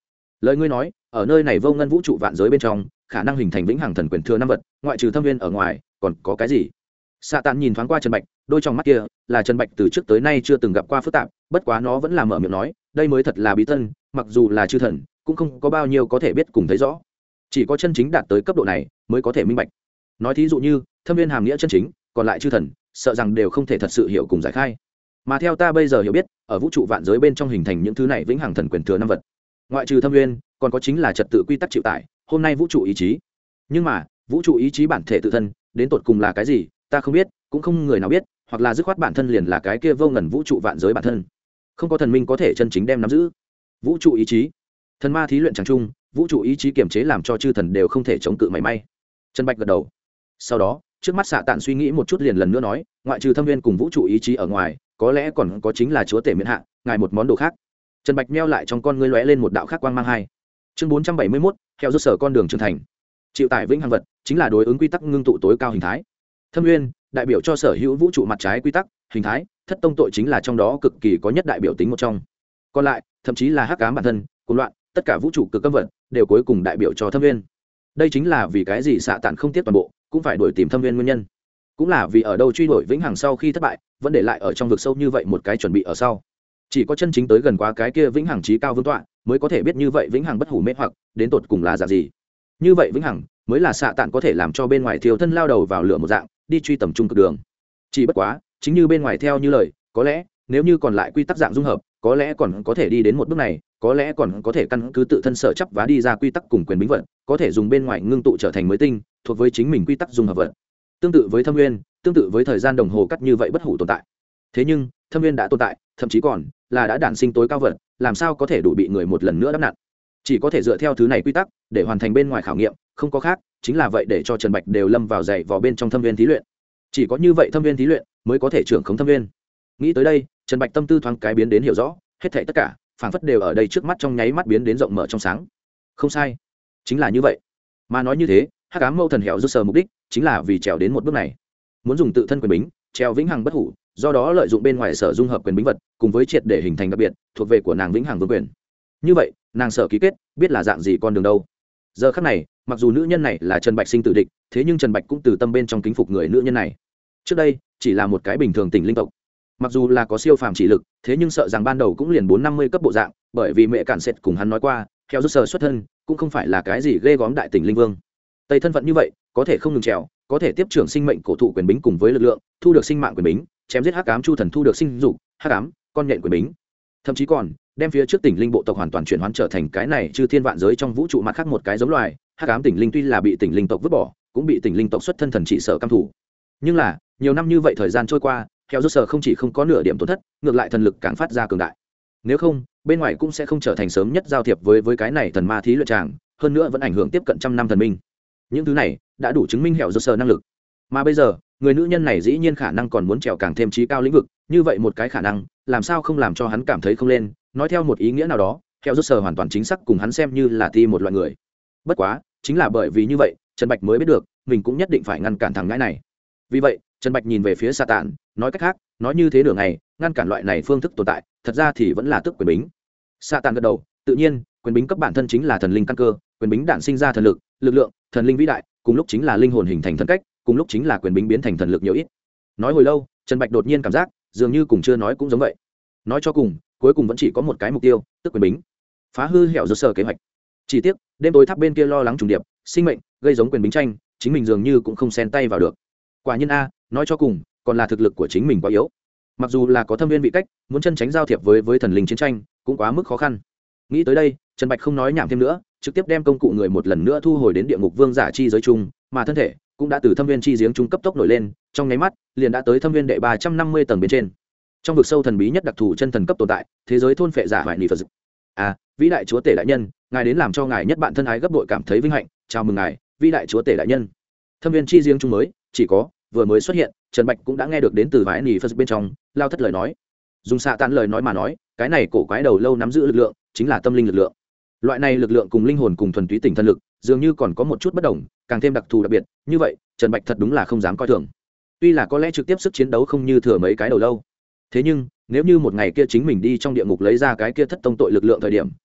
lời ngươi nói ở nơi này vô ngân vũ trụ vạn giới bên trong khả năng hình thành vĩnh hằng thần quyền thừa năm vật ngoại trừ thâm viên ở ngoài còn có cái gì? Xạ Tản nhìn thoáng qua Trần Bạch, đôi trong mắt kia là Trần Bạch từ trước tới nay chưa từng gặp qua phức tạp, bất quá nó vẫn là mở miệng nói, đây mới thật là bí tân, mặc dù là chư thần, cũng không có bao nhiêu có thể biết cùng thấy rõ. Chỉ có chân chính đạt tới cấp độ này mới có thể minh bạch. Nói thí dụ như thâm viên hàm nghĩa chân chính, còn lại chư thần, sợ rằng đều không thể thật sự hiểu cùng giải khai. Mà theo ta bây giờ hiểu biết, ở vũ trụ vạn giới bên trong hình thành những thứ này vĩnh hằng thần quyền thừa năm vật, ngoại trừ thâm viên, còn có chính là trật tự quy tắc chịu tải, hôm nay vũ trụ ý chí. Nhưng mà, vũ trụ ý chí bản thể tự thân, đến tột cùng là cái gì, ta không biết, cũng không người nào biết, hoặc là dứt khoát bản thân liền là cái kia vô ngần vũ trụ vạn giới bản thân, không có thần minh có thể chân chính đem nắm giữ vũ trụ ý chí. Thần ma thí luyện chẳng chung, vũ trụ ý chí kiềm chế làm cho chư thần đều không thể chống cự mảy may. Trần Bạch gật đầu. Sau đó, trước mắt Xạ Tản suy nghĩ một chút liền lần nữa nói, ngoại trừ thâm viên cùng vũ trụ ý chí ở ngoài, có lẽ còn có chính là chúa tể miễn hạ, ngài một món đồ khác. Trần Bạch meo lại trong con ngươi lóe lên một đạo khác quang mang hai. Chương 471, theo rút sở con đường trưởng thành. Chịu tải vĩnh hằng vật, chính là đối ứng quy tắc ngưng tụ tối cao hình thái. Thâm nguyên đại biểu cho sở hữu vũ trụ mặt trái quy tắc hình thái, thất tông tội chính là trong đó cực kỳ có nhất đại biểu tính một trong. Còn lại thậm chí là hắc ám bản thân cuồng loạn, tất cả vũ trụ cực cấm vật đều cuối cùng đại biểu cho thâm nguyên. Đây chính là vì cái gì Xạ Tản không tiếp toàn bộ cũng phải đuổi tìm thâm nguyên nguyên nhân, cũng là vì ở đâu truy đuổi vĩnh hằng sau khi thất bại vẫn để lại ở trong vực sâu như vậy một cái chuẩn bị ở sau. Chỉ có chân chính tới gần quá cái kia vĩnh hằng trí cao vương tọa mới có thể biết như vậy vĩnh hằng bất hủ mê hoặc đến tột cùng là dạng gì. Như vậy vĩnh hằng mới là Xạ Tản có thể làm cho bên ngoài thiêu thân lao đầu vào lửa một dạng đi truy tầm trung cực đường. Chỉ bất quá chính như bên ngoài theo như lời, có lẽ nếu như còn lại quy tắc dạng dung hợp, có lẽ còn có thể đi đến một bước này, có lẽ còn có thể căn cứ tự thân sở chấp và đi ra quy tắc cùng quyền bính vận, có thể dùng bên ngoài ngưng tụ trở thành mới tinh thuộc với chính mình quy tắc dung hợp vận. Tương tự với thâm nguyên, tương tự với thời gian đồng hồ cắt như vậy bất hủ tồn tại. Thế nhưng thâm nguyên đã tồn tại, thậm chí còn là đã đản sinh tối cao vật, làm sao có thể đủ bị người một lần nữa đắp nặn? Chỉ có thể dựa theo thứ này quy tắc để hoàn thành bên ngoài khảo nghiệm, không có khác, chính là vậy để cho Trần Bạch đều lâm vào dày vào bên trong thâm viên thí luyện. Chỉ có như vậy thâm viên thí luyện mới có thể trưởng khống thâm viên. Nghĩ tới đây, Trần Bạch tâm tư thoáng cái biến đến hiểu rõ, hết thảy tất cả phảng phất đều ở đây trước mắt trong nháy mắt biến đến rộng mở trong sáng. Không sai, chính là như vậy. Mà nói như thế, hắc ám mâu thần hẻo rút sờ mục đích chính là vì trèo đến một bước này, muốn dùng tự thân quyền bính treo vĩnh hằng bất hủ, do đó lợi dụng bên ngoài sở dung hợp quyền bính vật cùng với triệt để hình thành đặc biệt thuộc về của nàng vĩnh hằng vương quyền. Như vậy nàng sở ký kết biết là dạng gì con đường đâu. Giờ khắc này, mặc dù nữ nhân này là Trần Bạch sinh tử địch, thế nhưng Trần Bạch cũng từ tâm bên trong kính phục người nữ nhân này. Trước đây chỉ là một cái bình thường tỉnh linh tộc, mặc dù là có siêu phàm chỉ lực, thế nhưng sợ rằng ban đầu cũng liền 450 cấp bộ dạng, bởi vì mẹ cản sệt cùng hắn nói qua, theo rút sờ xuất thân cũng không phải là cái gì ghê gớm đại tỉnh linh vương. Tây thân phận như vậy, có thể không ngừng trèo, có thể tiếp trưởng sinh mệnh cổ thụ quyền bính cùng với lực lượng, thu được sinh mạng quyền bính, chém giết hắc ám chu thần thu được sinh dục, hắc ám con nhện quyền bính, thậm chí còn đem phía trước tỉnh linh bộ tộc hoàn toàn chuyển hóa trở thành cái này chư thiên vạn giới trong vũ trụ mặt khác một cái giống loài. Hắc ám tỉnh linh tuy là bị tỉnh linh tộc vứt bỏ, cũng bị tỉnh linh tộc xuất thân thần trị sợ căm thủ. Nhưng là nhiều năm như vậy thời gian trôi qua, theo rút sở không chỉ không có nửa điểm tổn thất, ngược lại thần lực càng phát ra cường đại. Nếu không, bên ngoài cũng sẽ không trở thành sớm nhất giao thiệp với cái này thần ma thí luyện tràng, hơn nữa vẫn ảnh hưởng tiếp cận trăm năm thần minh. Những thứ này đã đủ chứng minh hẻo rút sở năng lực. Mà bây giờ, người nữ nhân này dĩ nhiên khả năng còn muốn trèo càng thêm trí cao lĩnh vực, như vậy một cái khả năng, làm sao không làm cho hắn cảm thấy không lên, nói theo một ý nghĩa nào đó, hẻo rút sở hoàn toàn chính xác cùng hắn xem như là ti một loại người. Bất quá, chính là bởi vì như vậy, Trần Bạch mới biết được, mình cũng nhất định phải ngăn cản thằng ngãi này. Vì vậy, Trần Bạch nhìn về phía Xạ Tản, nói cách khác, nói như thế nửa ngày, ngăn cản loại này phương thức tồn tại, thật ra thì vẫn là tức quyền bính. Xạ Tản gật đầu, tự nhiên, quyền bính cấp bản thân chính là thần linh căn cơ, quyền bính đản sinh ra thần lực, lực lượng, thần linh vĩ đại, cùng lúc chính là linh hồn hình thành thần cách, cùng lúc chính là quyền bính biến thành thần lực nhiều ít. Nói hồi lâu, Trần Bạch đột nhiên cảm giác, dường như cùng chưa nói cũng giống vậy. Nói cho cùng, cuối cùng vẫn chỉ có một cái mục tiêu, tức quyền bính. Phá hư hẻo rút sở kế hoạch. Chỉ tiếc, đêm tối tháp bên kia lo lắng trùng điệp, sinh mệnh, gây giống quyền bính tranh, chính mình dường như cũng không xen tay vào được. Quả nhiên a, nói cho cùng, còn là thực lực của chính mình quá yếu. Mặc dù là có thâm viên vị cách, muốn chân tránh giao thiệp với thần linh chiến tranh, cũng quá mức khó khăn. Nghĩ tới đây, Trần Bạch không nói nhảm thêm nữa, trực tiếp đem công cụ người một lần nữa thu hồi đến địa ngục vương giả chi giới chung, mà thân thể cũng đã từ thâm viên chi giếng trung cấp tốc nổi lên, trong nháy mắt, liền đã tới thâm viên đệ 350 tầng bên trên. Trong vực sâu thần bí nhất đặc thù chân thần cấp tồn tại, thế giới thôn phệ giả hoại nỉ Phật. À, vĩ đại chúa tể đại nhân, ngài đến làm cho ngài nhất bạn thân ái gấp bội cảm thấy vinh hạnh, chào mừng ngài, vĩ đại chúa tể đại nhân. Thâm viên chi giếng trung mới, chỉ có vừa mới xuất hiện, Trần Bạch cũng đã nghe được đến từ hoại nỉ Phật bên trong, lao thất lời nói. Dùng Xạ Tản lời nói mà nói, cái này cổ quái đầu lâu nắm giữ lực lượng, chính là tâm linh lực lượng. Loại này lực lượng cùng linh hồn cùng thuần túy tỉnh thân lực, dường như còn có một chút bất đồng, càng thêm đặc thù đặc biệt, như vậy, Trần Bạch thật đúng là không dám coi thường. Tuy là có lẽ trực tiếp sức chiến đấu không như thừa mấy cái đầu lâu, thế nhưng nếu như một ngày kia chính mình đi trong địa ngục lấy ra cái kia thất tông tội lực lượng thời điểm,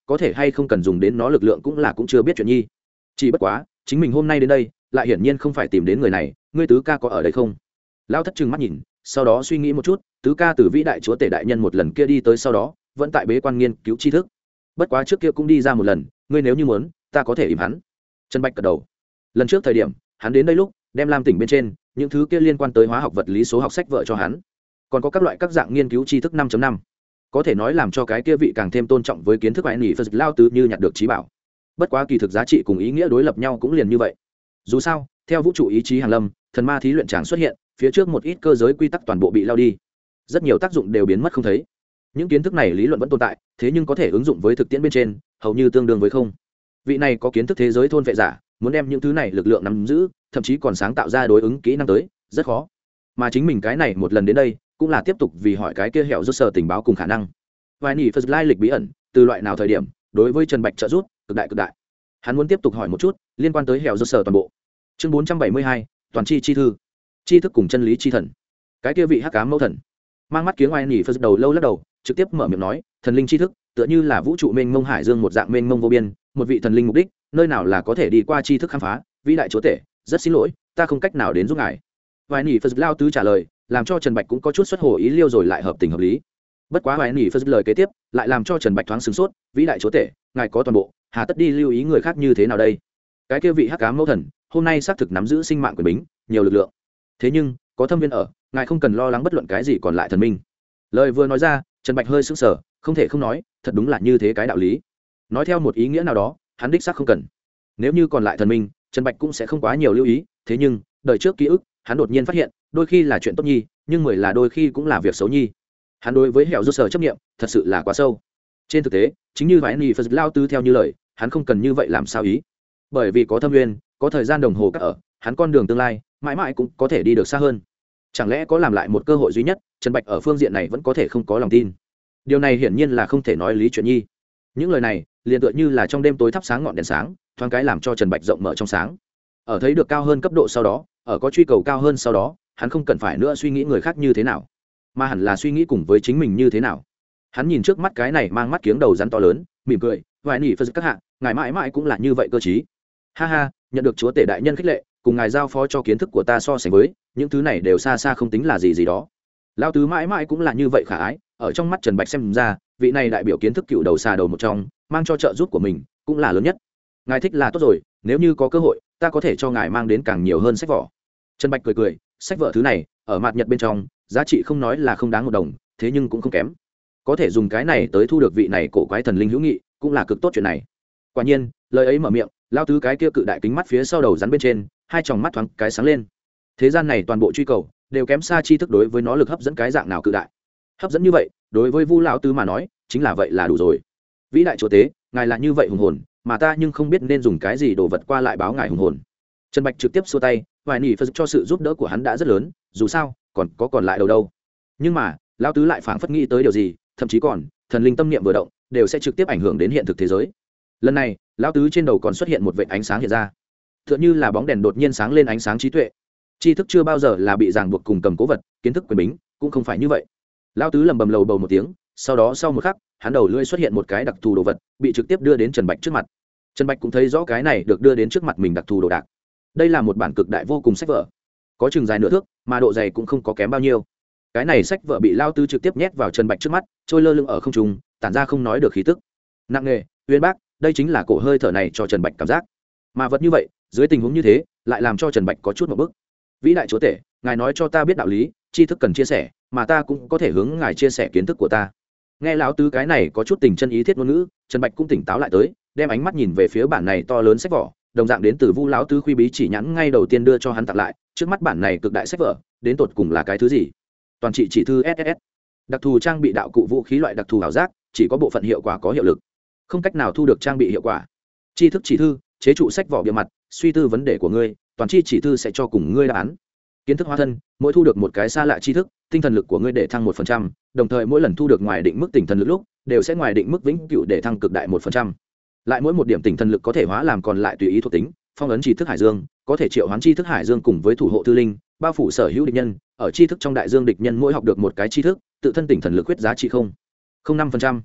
có thể hay không cần dùng đến nó lực lượng cũng chưa biết chuyện nhi. Chỉ bất quá chính mình hôm nay đến đây lại hiển nhiên không phải tìm đến người này. Ngươi tứ ca có ở đây không? Lão thất trừng mắt nhìn, sau đó suy nghĩ một chút. Tứ ca từ vĩ đại chúa tể đại nhân một lần kia đi tới sau đó vẫn tại bế quan nghiên cứu tri thức, bất quá trước kia cũng đi ra một lần. Ngươi nếu như muốn, ta có thể ìm hắn. Trần Bạch gật đầu. Lần trước thời điểm hắn đến đây lúc đem Lam tỉnh bên trên những thứ kia liên quan tới hóa học vật lý số học sách vợ cho hắn, còn có các loại các dạng nghiên cứu tri thức 5.5, có thể nói làm cho cái kia vị càng thêm tôn trọng với kiến thức ngoại nỉ phật lao tứ như nhặt được trí bảo. Bất quá kỳ thực giá trị cùng ý nghĩa đối lập nhau cũng liền như vậy. Dù sao theo vũ trụ ý chí hàng lâm, thần ma thí luyện tràng xuất hiện, phía trước một ít cơ giới quy tắc toàn bộ bị lao đi, rất nhiều tác dụng đều biến mất không thấy. Những kiến thức này lý luận vẫn tồn tại, thế nhưng có thể ứng dụng với thực tiễn bên trên hầu như tương đương với không. Vị này có kiến thức thế giới thôn vệ giả muốn đem những thứ này lực lượng nắm giữ, thậm chí còn sáng tạo ra đối ứng kỹ năng tới, rất khó. Mà chính mình cái này một lần đến đây cũng là tiếp tục vì hỏi cái kia hẻo rút sở tình báo cùng khả năng vài nỉ phật lai lịch bí ẩn từ loại nào thời điểm đối với Trần Bạch trợ giúp cực đại. Hắn muốn tiếp tục hỏi một chút liên quan tới hẻo rút sở toàn bộ. Chương 472, toàn chi thư, tri thức cùng chân lý chi thần. Cái kia vị hắc ám mẫu thần mang mắt kiếng oai nỉ phật đầu lâu lắc đầu, trực tiếp mở miệng nói, thần linh tri thức tựa như là vũ trụ mênh mông hải dương một dạng mênh mông vô biên, một vị thần linh mục đích nơi nào là có thể đi qua tri thức khám phá. Vĩ đại chúa tể, rất xin lỗi, ta không cách nào đến giúp ngài. Vài nỉ phật lao tứ trả lời làm cho Trần Bạch cũng có chút xuất hồ ý liêu rồi lại hợp tình hợp lý. Bất quá vài nỉ phật lời kế tiếp lại làm cho Trần Bạch thoáng sửng sốt. Vĩ đại chúa tể, ngài có toàn bộ, hà tất đi lưu ý người khác như thế nào đây? Cái kia vị hắc ám mẫu thần hôm nay xác thực nắm giữ sinh mạng quyền bính, nhiều lực lượng, thế nhưng có thâm viên ở, ngài không cần lo lắng bất luận cái gì còn lại thần minh. Lời vừa nói ra, Trần Bạch hơi sững sờ, không thể không nói, thật đúng là như thế cái đạo lý. Nói theo một ý nghĩa nào đó, hắn đích xác không cần. Nếu như còn lại thần minh, Trần Bạch cũng sẽ không quá nhiều lưu ý, thế nhưng đời trước ký ức, hắn đột nhiên phát hiện, đôi khi là chuyện tốt nhi, nhưng mười là đôi khi cũng là việc xấu nhi. Hắn đối với hẻo rút sở chấp niệm thật sự là quá sâu. Trên thực tế chính như vài nỉ phật lao tư theo như lời, hắn không cần như vậy làm sao ý, bởi vì có thâm nguyên, có thời gian đồng hồ các ở, hắn con đường tương lai mãi mãi cũng có thể đi được xa hơn. Chẳng lẽ có làm lại một cơ hội duy nhất, Trần Bạch ở phương diện này vẫn có thể không có lòng tin? Điều này hiển nhiên là không thể nói lý chuyện nhi. Những lời này liền tựa như là trong đêm tối thắp sáng ngọn đèn sáng, thoáng cái làm cho Trần Bạch rộng mở trong sáng. Ở thấy được cao hơn cấp độ sau đó, ở có truy cầu cao hơn sau đó, hắn không cần phải nữa suy nghĩ người khác như thế nào, mà hẳn là suy nghĩ cùng với chính mình như thế nào. Hắn nhìn trước mắt cái này mang mắt kiếng đầu rắn to lớn, mỉm cười, vài nỉ phật các hạ, ngài mãi mãi cũng là như vậy cơ chí. Ha ha, nhận được chúa tể đại nhân khích lệ, cùng ngài giao phó cho kiến thức của ta so sánh với những thứ này đều xa xa không tính là gì đó. Lao tứ mãi mãi cũng là như vậy khả ái, ở trong mắt Trần Bạch xem ra, vị này đại biểu kiến thức cựu đầu xà đầu một trong, mang cho trợ giúp của mình cũng là lớn nhất. Ngài thích là tốt rồi, nếu như có cơ hội ta có thể cho ngài mang đến càng nhiều hơn sách vở. Trần Bạch cười, sách vở thứ này ở mặt nhật bên trong giá trị không nói là không đáng một đồng, thế nhưng cũng không kém, có thể dùng cái này tới thu được vị này cổ quái thần linh hữu nghị, cũng là cực tốt chuyện này. Quả nhiên lời ấy mở miệng, lao tứ cái kia cự đại kính mắt phía sau đầu rắn bên trên, hai tròng mắt thoáng cái sáng lên. Thế gian này toàn bộ truy cầu đều kém xa tri thức đối với nó lực hấp dẫn cái dạng nào cự đại. Hấp dẫn như vậy đối với Vu lão tứ mà nói chính là vậy là đủ rồi. Vĩ đại chúa tế, ngài là như vậy hùng hồn, mà ta nhưng không biết nên dùng cái gì đồ vật qua lại báo ngài hùng hồn. Trần Bạch trực tiếp xua tay, vài nỉ phật cho sự giúp đỡ của hắn đã rất lớn, dù sao còn lại đầu đâu. Nhưng mà lão tứ lại phảng phất nghĩ tới điều gì, thậm chí còn thần linh tâm niệm vừa động đều sẽ trực tiếp ảnh hưởng đến hiện thực thế giới. Lần này lão tứ trên đầu còn xuất hiện một vệt ánh sáng hiện ra, tựa như là bóng đèn đột nhiên sáng lên ánh sáng trí tuệ. Tri thức chưa bao giờ là bị ràng buộc cùng cầm cố vật, kiến thức quyền bính cũng không phải như vậy. Lão tứ lầm bầm lầu bầu một tiếng, sau đó sau một khắc hắn đầu lưỡi xuất hiện một cái đặc thù đồ vật, bị trực tiếp đưa đến Trần Bạch trước mặt. Trần Bạch cũng thấy rõ cái này được đưa đến trước mặt mình đặc thù đồ đạc. Đây là một bản cực đại vô cùng sách vở, có chừng dài nửa thước, mà độ dày cũng không có kém bao nhiêu. Cái này sách vở bị Lão tứ trực tiếp nhét vào Trần Bạch trước mắt, trôi lơ lửng ở không trung, tản ra không nói được khí tức nặng nề uyên bác. Đây chính là cổ hơi thở này cho Trần Bạch cảm giác, mà vật như vậy dưới tình huống như thế lại làm cho Trần Bạch có chút một bức. Vĩ đại chúa tể, ngài nói cho ta biết đạo lý, tri thức cần chia sẻ, mà ta cũng có thể hướng ngài chia sẻ kiến thức của ta. Nghe lão tứ cái này có chút tình chân ý thiết ngôn ngữ, Trần Bạch cũng tỉnh táo lại tới, đem ánh mắt nhìn về phía bản này to lớn sách vở, đồng dạng đến từ Vu lão tứ khuy bí chỉ nhãn ngay đầu tiên đưa cho hắn tặng lại. Trước mắt bản này cực đại sách vở đến tột cùng là cái thứ gì? Toàn trị chỉ thư SSS, đặc thù trang bị đạo cụ vũ khí loại đặc thù ảo giác, chỉ có bộ phận hiệu quả có hiệu lực, không cách nào thu được trang bị hiệu quả. Tri thức chỉ thư, chế trụ sách vỏ bìa mặt, suy tư vấn đề của ngươi, toàn chi chỉ thư sẽ cho cùng ngươi đáp án. Kiến thức hóa thân, mỗi thu được một cái xa lạ tri thức, tinh thần lực của ngươi để thăng 1%, đồng thời mỗi lần thu được ngoài định mức tinh thần lực lúc, đều sẽ ngoài định mức vĩnh cửu để thăng cực đại 1%. Lại mỗi một điểm tinh thần lực có thể hóa làm còn lại tùy ý thuộc tính, phong ấn tri thức hải dương, có thể triệu hoán tri thức hải dương cùng với thủ hộ thư linh, bao phủ sở hữu địch nhân, ở tri thức trong đại dương địch nhân mỗi học được một cái tri thức, tự thân tinh thần lực huyết giá trị 0.05%.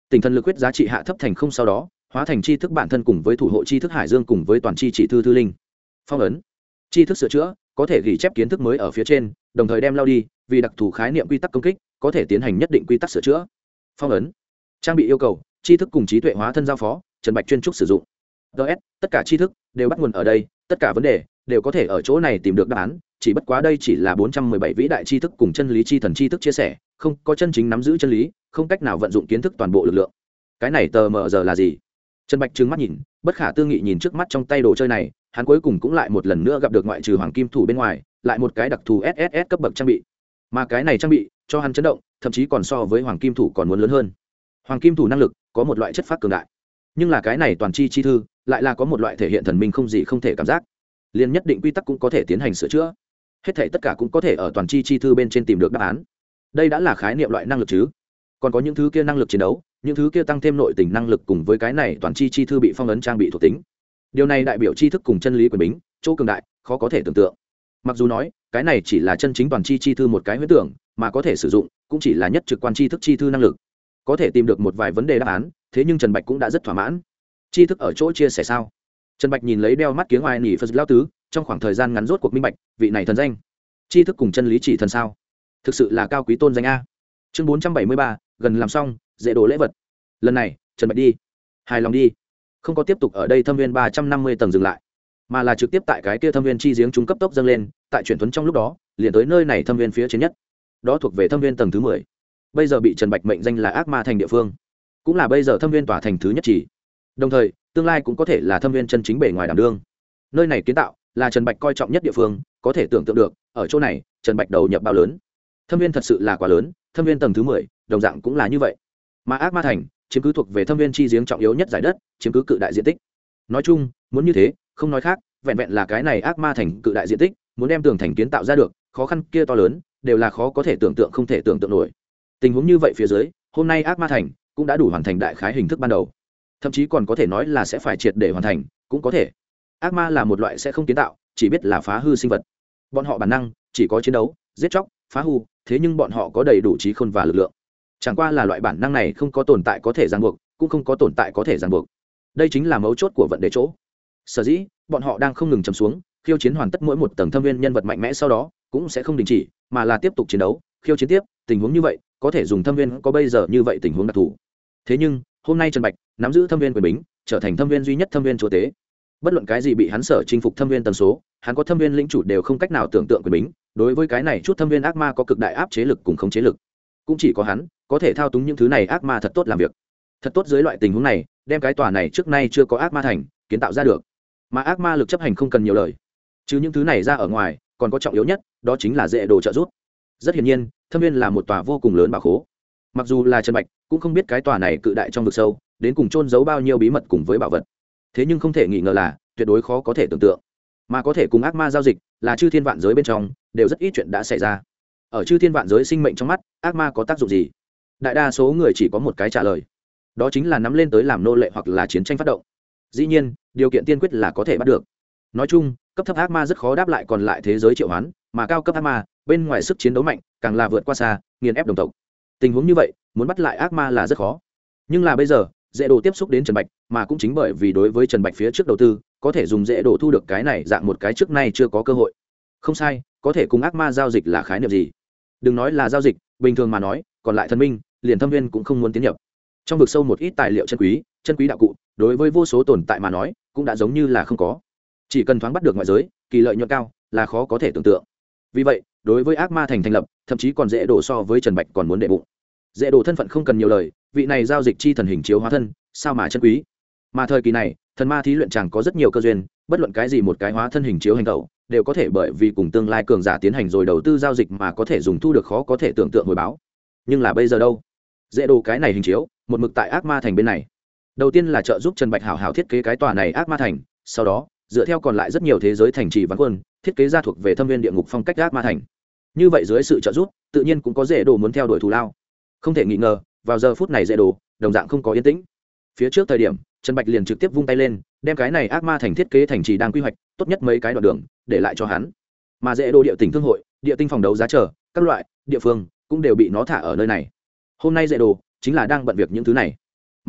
Tinh thần lực quyết giá trị hạ thấp thành không, sau đó hóa thành chi thức bản thân cùng với thủ hộ chi thức hải dương cùng với toàn chi chỉ thư thư linh. Phong ấn chi thức sửa chữa, có thể ghi chép kiến thức mới ở phía trên, đồng thời đem lao đi, vì đặc thù khái niệm quy tắc công kích, có thể tiến hành nhất định quy tắc sửa chữa. Phong ấn trang bị yêu cầu, tri thức cùng trí tuệ hóa thân giao phó, Trần Bạch chuyên trúc sử dụng. DS, tất cả tri thức đều bắt nguồn ở đây, tất cả vấn đề đều có thể ở chỗ này tìm được đáp án, chỉ bất quá đây chỉ là 417 vĩ đại tri thức cùng chân lý chi thần tri thức chia sẻ, không có chân chính nắm giữ chân lý, không cách nào vận dụng kiến thức toàn bộ lực lượng. Cái này tờ mờ giờ là gì? Trần Bạch trừng mắt nhìn, bất khả tư nghị nhìn trước mắt trong tay đồ chơi này, hắn cuối cùng cũng lại một lần nữa gặp được ngoại trừ hoàng kim thủ bên ngoài, lại một cái đặc thù SSS cấp bậc trang bị. Mà cái này trang bị cho hắn chấn động, thậm chí còn so với hoàng kim thủ còn muốn lớn hơn. Hoàng kim thủ năng lực có một loại chất phát cường đại, nhưng là cái này toàn chi chi thư lại là có một loại thể hiện thần minh không gì không thể cảm giác, liền nhất định quy tắc cũng có thể tiến hành sửa chữa, hết thảy tất cả cũng có thể ở toàn chi chi thư bên trên tìm được đáp án. Đây đã là khái niệm loại năng lực chứ, còn có những thứ kia năng lực chiến đấu, những thứ kia tăng thêm nội tình năng lực cùng với cái này toàn chi chi thư bị phong ấn trang bị thuộc tính. Điều này đại biểu tri thức cùng chân lý quyền bính chỗ cường đại khó có thể tưởng tượng. Mặc dù nói cái này chỉ là chân chính toàn chi chi thư một cái huyễn tưởng, mà có thể sử dụng cũng chỉ là nhất trực quan tri thức chi thư năng lực, có thể tìm được một vài vấn đề đáp án, thế nhưng Trần Bạch cũng đã rất thỏa mãn. Tri thức ở chỗ chia sẻ sao? Trần Bạch nhìn lấy đeo mắt kiếng ngoài nỉ Phật lão tứ, trong khoảng thời gian ngắn rốt cuộc minh bạch, vị này thần danh, tri thức cùng chân lý chỉ thần sao? Thực sự là cao quý tôn danh a. Chương 473, gần làm xong, dễ đổ lễ vật. Lần này, Trần Bạch đi, hài lòng đi, không có tiếp tục ở đây thâm viên 350 tầng dừng lại, mà là trực tiếp tại cái kia thâm viên chi giếng trung cấp tốc dâng lên, tại chuyển tuấn trong lúc đó, liền tới nơi này thâm viên phía trên nhất. Đó thuộc về thâm viên tầng thứ 10. Bây giờ bị Trần Bạch mệnh danh là ác ma thành địa phương, cũng là bây giờ thâm viên tòa thành thứ nhất chỉ. Đồng thời, tương lai cũng có thể là thâm viên chân chính bề ngoài đảm đương. Nơi này kiến tạo là Trần Bạch coi trọng nhất địa phương, có thể tưởng tượng được, ở chỗ này, Trần Bạch đầu nhập bao lớn. Thâm viên thật sự là quá lớn, thâm viên tầng thứ 10, đồng dạng cũng là như vậy. Mà ác ma thành chiếm cứ thuộc về thâm viên chi giếng trọng yếu nhất giải đất, chiếm cứ cự đại diện tích. Nói chung, muốn như thế, không nói khác, vẹn vẹn là cái này ác ma thành cự đại diện tích, muốn đem tường thành kiến tạo ra được, khó khăn kia to lớn, đều là khó có thể tưởng tượng, không thể tưởng tượng nổi. Tình huống như vậy phía dưới, hôm nay ác ma thành cũng đã đủ hoàn thành đại khái hình thức ban đầu, thậm chí còn có thể nói là sẽ phải triệt để hoàn thành, cũng có thể. Ác ma là một loại sẽ không kiến tạo, chỉ biết là phá hư sinh vật. Bọn họ bản năng chỉ có chiến đấu, giết chóc, phá hư, thế nhưng bọn họ có đầy đủ trí khôn và lực lượng. Chẳng qua là loại bản năng này không có tồn tại có thể ràng buộc, cũng không có tồn tại có thể ràng buộc. Đây chính là mấu chốt của vận đề chỗ. Sở dĩ bọn họ đang không ngừng chầm xuống, khiêu chiến hoàn tất mỗi một tầng thâm viên nhân vật mạnh mẽ, sau đó cũng sẽ không đình chỉ, mà là tiếp tục chiến đấu, khiêu chiến tiếp. Tình huống như vậy có thể dùng thâm viên có bây giờ như vậy tình huống đặc thù. Thế nhưng hôm nay Trần Bạch nắm giữ thâm viên quyền bính, trở thành thâm viên duy nhất thâm viên chúa tế. Bất luận cái gì bị hắn sở chinh phục thâm viên tần số, hắn có thâm viên lĩnh chủ đều không cách nào tưởng tượng quyền bính. Đối với cái này chút thâm viên ác ma có cực đại áp chế lực cùng khống chế lực, cũng chỉ có hắn có thể thao túng những thứ này ác ma thật tốt làm việc, thật tốt dưới loại tình huống này, đem cái tòa này trước nay chưa có ác ma thành kiến tạo ra được. Mà ác ma lực chấp hành không cần nhiều lời, chứ những thứ này ra ở ngoài, còn có trọng yếu nhất, đó chính là dễ đồ trợ giúp. Rất hiển nhiên, thâm viên là một tòa vô cùng lớn bảo khố. Mặc dù là Trần Bạch cũng không biết cái tòa này cự đại trong vực sâu đến cùng chôn giấu bao nhiêu bí mật cùng với bảo vật, thế nhưng không thể nghi ngờ là tuyệt đối khó có thể tưởng tượng, mà có thể cùng ác ma giao dịch là chư thiên vạn giới bên trong đều rất ít chuyện đã xảy ra. Ở chư thiên vạn giới sinh mệnh trong mắt, ác ma có tác dụng gì? Đại đa số người chỉ có một cái trả lời, đó chính là nắm lên tới làm nô lệ hoặc là chiến tranh phát động. Dĩ nhiên, điều kiện tiên quyết là có thể bắt được. Nói chung, cấp thấp ác ma rất khó đáp lại còn lại thế giới triệu hoán, mà cao cấp ác ma bên ngoài sức chiến đấu mạnh, càng là vượt qua xa, nghiền ép đồng tộc. Tình huống như vậy, muốn bắt lại ác ma là rất khó. Nhưng là bây giờ, dễ đồ tiếp xúc đến Trần Bạch, mà cũng chính bởi vì đối với Trần Bạch phía trước đầu tư, có thể dùng dễ đồ thu được cái này dạng một cái trước nay chưa có cơ hội. Không sai, có thể cùng ác ma giao dịch là khái niệm gì? Đừng nói là giao dịch, bình thường mà nói, còn lại thần minh, liền thâm viên cũng không muốn tiến nhập. Trong vực sâu một ít tài liệu chân quý đạo cụ, đối với vô số tồn tại mà nói, cũng đã giống như là không có. Chỉ cần thoáng bắt được ngoại giới, kỳ lợi nhuận cao, là khó có thể tưởng tượng. Vì vậy, đối với ác ma thành lập, thậm chí còn dễ đổ so với Trần Bạch còn muốn đệ bụng. Dễ đổ thân phận không cần nhiều lời, vị này giao dịch chi thần hình chiếu hóa thân, sao mà chân quý. Mà thời kỳ này, thần ma thí luyện chẳng có rất nhiều cơ duyên, bất luận cái gì một cái hóa thân hình chiếu hành tẩu, đều có thể bởi vì cùng tương lai cường giả tiến hành rồi đầu tư giao dịch mà có thể dùng thu được khó có thể tưởng tượng hồi báo. Nhưng là bây giờ đâu? Dễ đồ cái này hình chiếu, một mực tại ác ma thành bên này. Đầu tiên là trợ giúp Trần Bạch hảo hảo thiết kế cái tòa này ác ma thành, sau đó dựa theo còn lại rất nhiều thế giới thành trì ván quân, thiết kế ra thuộc về thâm viên địa ngục phong cách ác ma thành. Như vậy dưới sự trợ giúp, tự nhiên cũng có dễ đồ muốn theo đuổi thù lao. Không thể nghi ngờ, vào giờ phút này dễ đồ đồng dạng không có yên tĩnh. Phía trước thời điểm, Trần Bạch liền trực tiếp vung tay lên, đem cái này ác ma thành thiết kế thành trì đang quy hoạch, tốt nhất mấy cái đoạn đường để lại cho hắn. Mà dễ đồ địa tỉnh thương hội, địa tinh phòng đấu giá trở, các loại địa phương cũng đều bị nó thả ở nơi này. Hôm nay dễ đồ chính là đang bận việc những thứ này.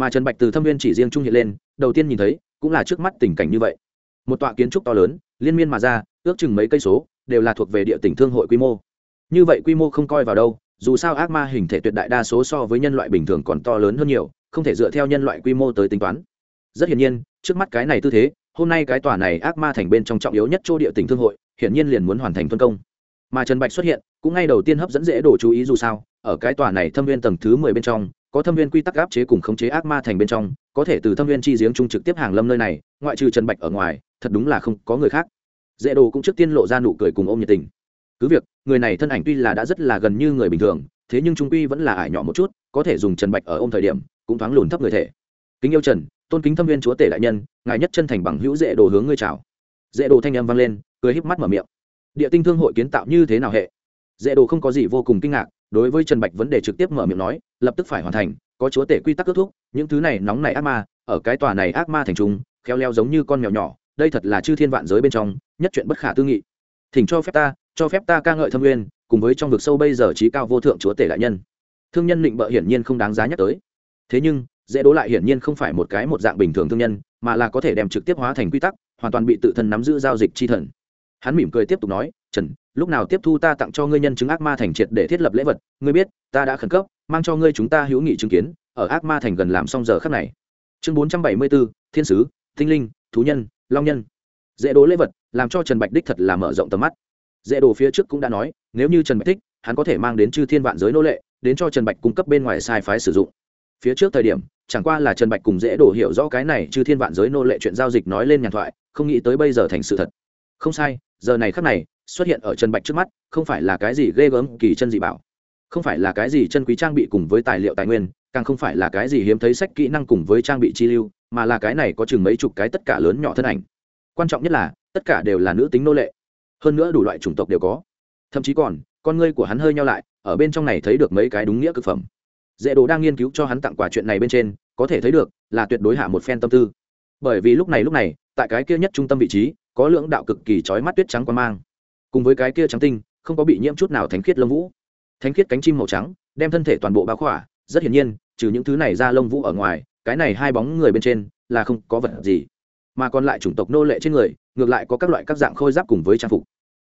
Mà Trần Bạch từ thâm viên chỉ riêng trung hiện lên, đầu tiên nhìn thấy cũng là trước mắt tình cảnh như vậy. Một tọa kiến trúc to lớn, liên miên mà ra, ước chừng mấy cây số, đều là thuộc về địa tỉnh thương hội quy mô. Như vậy quy mô không coi vào đâu, dù sao ác ma hình thể tuyệt đại đa số so với nhân loại bình thường còn to lớn hơn nhiều, không thể dựa theo nhân loại quy mô tới tính toán. Rất hiển nhiên, trước mắt cái này tư thế, hôm nay cái tòa này ác ma thành bên trong trọng yếu nhất chỗ địa tỉnh thương hội, hiển nhiên liền muốn hoàn thành phân công. Mà Trần Bạch xuất hiện, cũng ngay đầu tiên hấp dẫn dễ đồ chú ý, dù sao ở cái tòa này thâm viên tầng thứ 10 bên trong có thâm viên quy tắc áp chế cùng khống chế ác ma thành bên trong, có thể từ thâm viên chi giếng trung trực tiếp hàng lâm nơi này, ngoại trừ Trần Bạch ở ngoài, thật đúng là không có người khác. Dễ đồ cũng trước tiên lộ ra nụ cười cùng ôm nhiệt tình. Cứ việc người này thân ảnh tuy là đã rất là gần như người bình thường, thế nhưng trung quy vẫn là ải nhỏ một chút, có thể dùng Trần Bạch ở ôm thời điểm cũng thoáng lùn thấp người thể. Kính yêu Trần, tôn kính thâm viên chúa tể đại nhân, ngài nhất chân thành bằng hữu Dễ đồ hướng ngươi chào. Dễ đồ thanh âm vang lên, cười híp mắt mở miệng. Địa tinh thương hội kiến tạo như thế nào hệ? Dễ đồ không có gì vô cùng kinh ngạc, đối với Trần Bạch vấn đề trực tiếp mở miệng nói, lập tức phải hoàn thành, có chúa tể quy tắc kết thúc, những thứ này nóng này ác ma, ở cái tòa này ác ma thành trung, khéo léo giống như con mèo nhỏ, đây thật là chư thiên vạn giới bên trong, nhất chuyện bất khả tư nghị. Thỉnh cho phép ta ca ngợi thâm nguyên, cùng với trong vực sâu bây giờ trí cao vô thượng chúa tể đại nhân. Thương nhân định bợ hiển nhiên không đáng giá nhắc tới. Thế nhưng, Dễ đố lại hiển nhiên không phải một dạng bình thường thương nhân, mà là có thể đem trực tiếp hóa thành quy tắc, hoàn toàn bị tự thân nắm giữ giao dịch chi thần. Hắn mỉm cười tiếp tục nói, Trần, lúc nào tiếp thu ta tặng cho ngươi nhân chứng ác ma thành triệt để thiết lập lễ vật, ngươi biết ta đã khẩn cấp mang cho ngươi chúng ta hữu nghị chứng kiến ở ác ma thành gần làm xong giờ khắc này. Chương 474, thiên sứ, tinh linh, thú nhân, long nhân. Dễ đồ lễ vật làm cho Trần Bạch đích thật là mở rộng tầm mắt. Dễ đồ phía trước cũng đã nói, nếu như Trần Bạch thích, hắn có thể mang đến chư thiên vạn giới nô lệ, đến cho Trần Bạch cung cấp bên ngoài sai phái sử dụng. Phía trước thời điểm, chẳng qua là Trần Bạch cùng Dễ đồ hiểu rõ cái này chư thiên vạn giới nô lệ chuyện giao dịch nói lên nhàn thoại, không nghĩ tới bây giờ thành sự thật. Không sai, giờ này khắc này xuất hiện ở Trần Bạch trước mắt, không phải là cái gì ghê gớm kỳ chân dị bảo, không phải là cái gì chân quý trang bị cùng với tài liệu tài nguyên, càng không phải là cái gì hiếm thấy sách kỹ năng cùng với trang bị chi lưu, mà là cái này có chừng mấy chục cái tất cả lớn nhỏ thân ảnh. Quan trọng nhất là tất cả đều là nữ tính nô lệ, hơn nữa đủ loại chủng tộc đều có, thậm chí còn con ngươi của hắn hơi nhau lại, ở bên trong này thấy được mấy cái đúng nghĩa cực phẩm. Dễ đồ đang nghiên cứu cho hắn tặng quà chuyện này bên trên, có thể thấy được là tuyệt đối hạ một phen tâm tư, bởi vì lúc này tại cái kia nhất trung tâm vị trí có lưỡng đạo cực kỳ chói mắt tuyết trắng quan mang, cùng với cái kia trắng tinh không có bị nhiễm chút nào thánh khiết lông vũ, thánh khiết cánh chim màu trắng đem thân thể toàn bộ bao khỏa. Rất hiển nhiên, trừ những thứ này ra lông vũ ở ngoài, cái này hai bóng người bên trên là không có vật gì, mà còn lại chủng tộc nô lệ trên người ngược lại có các loại các dạng khôi giáp cùng với trang phục.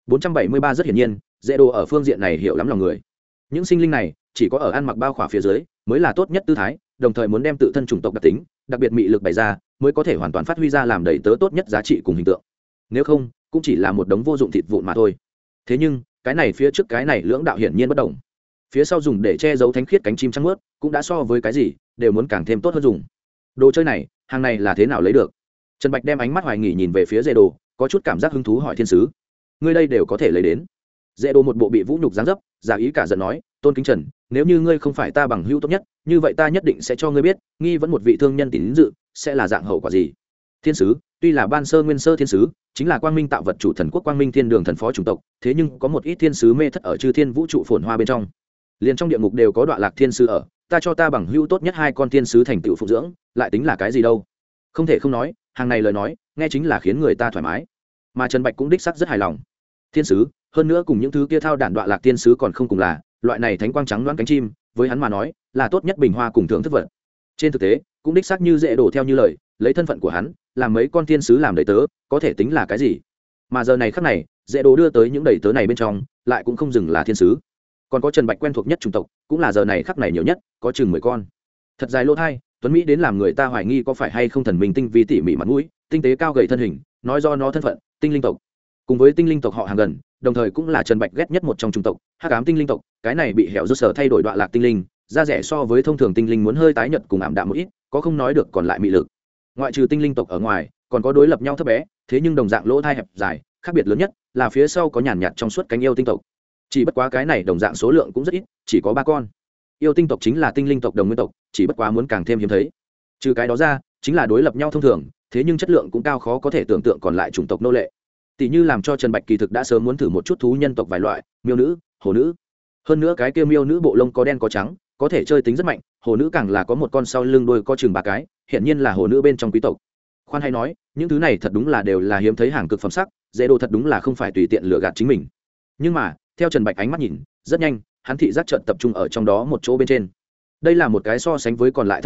473 rất hiển nhiên, Dễ đồ ở phương diện này hiểu lắm lòng người. Những sinh linh này chỉ có ở ăn mặc bao khỏa phía dưới mới là tốt nhất tư thái, đồng thời muốn đem tự thân chủng tộc đặc tính, đặc biệt mị lực bày ra, mới có thể hoàn toàn phát huy ra làm đầy tớ tốt nhất giá trị cùng hình tượng. Nếu không, cũng chỉ là một đống vô dụng thịt vụn mà thôi. Thế nhưng cái này phía trước cái này lưỡng đạo hiển nhiên bất đồng, phía sau dùng để che giấu thánh khiết cánh chim trắng mướt, cũng đã so với cái gì đều muốn càng thêm tốt hơn dùng. Đồ chơi này, hàng này là thế nào lấy được? Trần Bạch đem ánh mắt hoài nghi nhìn về phía Dễ đồ, có chút cảm giác hứng thú hỏi thiên sứ, ngươi đây đều có thể lấy đến? Dễ đồ một bộ bị vũ nhục dáng dấp, giả ý cả giận nói, tôn kính Trần, nếu như ngươi không phải ta bằng hữu tốt nhất, như vậy ta nhất định sẽ cho ngươi biết, nghi vẫn một vị thương nhân tín dự sẽ là dạng hậu quả gì. Thiên sứ tuy là ban sơ nguyên sơ thiên sứ, chính là quang minh tạo vật chủ thần quốc quang minh thiên đường thần phó chủng tộc, thế nhưng có một ít thiên sứ mê thất ở chư thiên vũ trụ phồn hoa bên trong, liền trong địa ngục đều có đoạn lạc thiên sứ ở, ta cho ta bằng hữu tốt nhất hai con thiên sứ thành tựu phụ dưỡng, lại tính là cái gì đâu. Không thể không nói, hàng này lời nói nghe chính là khiến người ta thoải mái, mà Trần Bạch cũng đích xác rất hài lòng. Thiên sứ, hơn nữa cùng những thứ kia thao đản đoạn lạc thiên sứ còn không cùng là loại này thánh quang trắng loáng cánh chim, với hắn mà nói là tốt nhất bình hoa cùng thưởng thức vật. Trên thực tế cũng đích xác như Dễ đồ theo như lời, lấy thân phận của hắn làm mấy con thiên sứ làm đầy tớ có thể tính là cái gì. Mà giờ này khắc này Dễ đồ đưa tới những đầy tớ này bên trong lại cũng không dừng là thiên sứ, còn có Trần Bạch quen thuộc nhất chủng tộc, cũng là giờ này khắc này nhiều nhất, có chừng 10 con. Thật dài lỗ thai, tuấn mỹ đến làm người ta hoài nghi có phải hay không thần minh tinh vi tỉ mỉ mặt mũi, tinh tế cao gầy thân hình, nói do nó thân phận tinh linh tộc, cùng với tinh linh tộc họ hàng gần, đồng thời cũng là Trần Bạch ghét nhất một trong chủng tộc hắc ám tinh linh tộc. Cái này bị hẻo rút sở thay đổi đoạn lạc tinh linh, da rẻ so với thông thường tinh linh muốn hơi tái nhợt cùng ảm đạm một ít, có không nói được còn lại mị lực. Ngoại trừ tinh linh tộc ở ngoài, còn có đối lập nhau thấp bé, thế nhưng đồng dạng lỗ thai hẹp dài, khác biệt lớn nhất là phía sau có nhàn nhạt trong suốt cánh yêu tinh tộc. Chỉ bất quá cái này đồng dạng số lượng cũng rất ít, chỉ có 3 con. Yêu tinh tộc chính là tinh linh tộc đồng nguyên tộc, chỉ bất quá muốn càng thêm hiếm thấy. Trừ cái đó ra, chính là đối lập nhau thông thường, thế nhưng chất lượng cũng cao khó có thể tưởng tượng còn lại chủng tộc nô lệ. Tỷ như làm cho Trần Bạch kỳ thực đã sớm muốn thử một chút thú nhân tộc vài loại, miêu nữ, hồ nữ. Hơn nữa cái kia miêu nữ bộ lông có đen có trắng, có thể chơi tính rất mạnh, hồ nữ càng là có một con sau lưng đuôi có chừng 3 cái, hiển nhiên là hồ nữ bên trong quý tộc. Khoan hay nói, những thứ này thật đúng là đều là hiếm thấy hàng cực phẩm sắc, Dễ đồ thật đúng là không phải tùy tiện lừa gạt chính mình. Nhưng mà, theo Trần Bạch ánh mắt nhìn, rất nhanh, hắn thị giác chợt tập trung ở trong đó một chỗ bên trên. Đây là một cái so sánh với còn lại thân ảnh,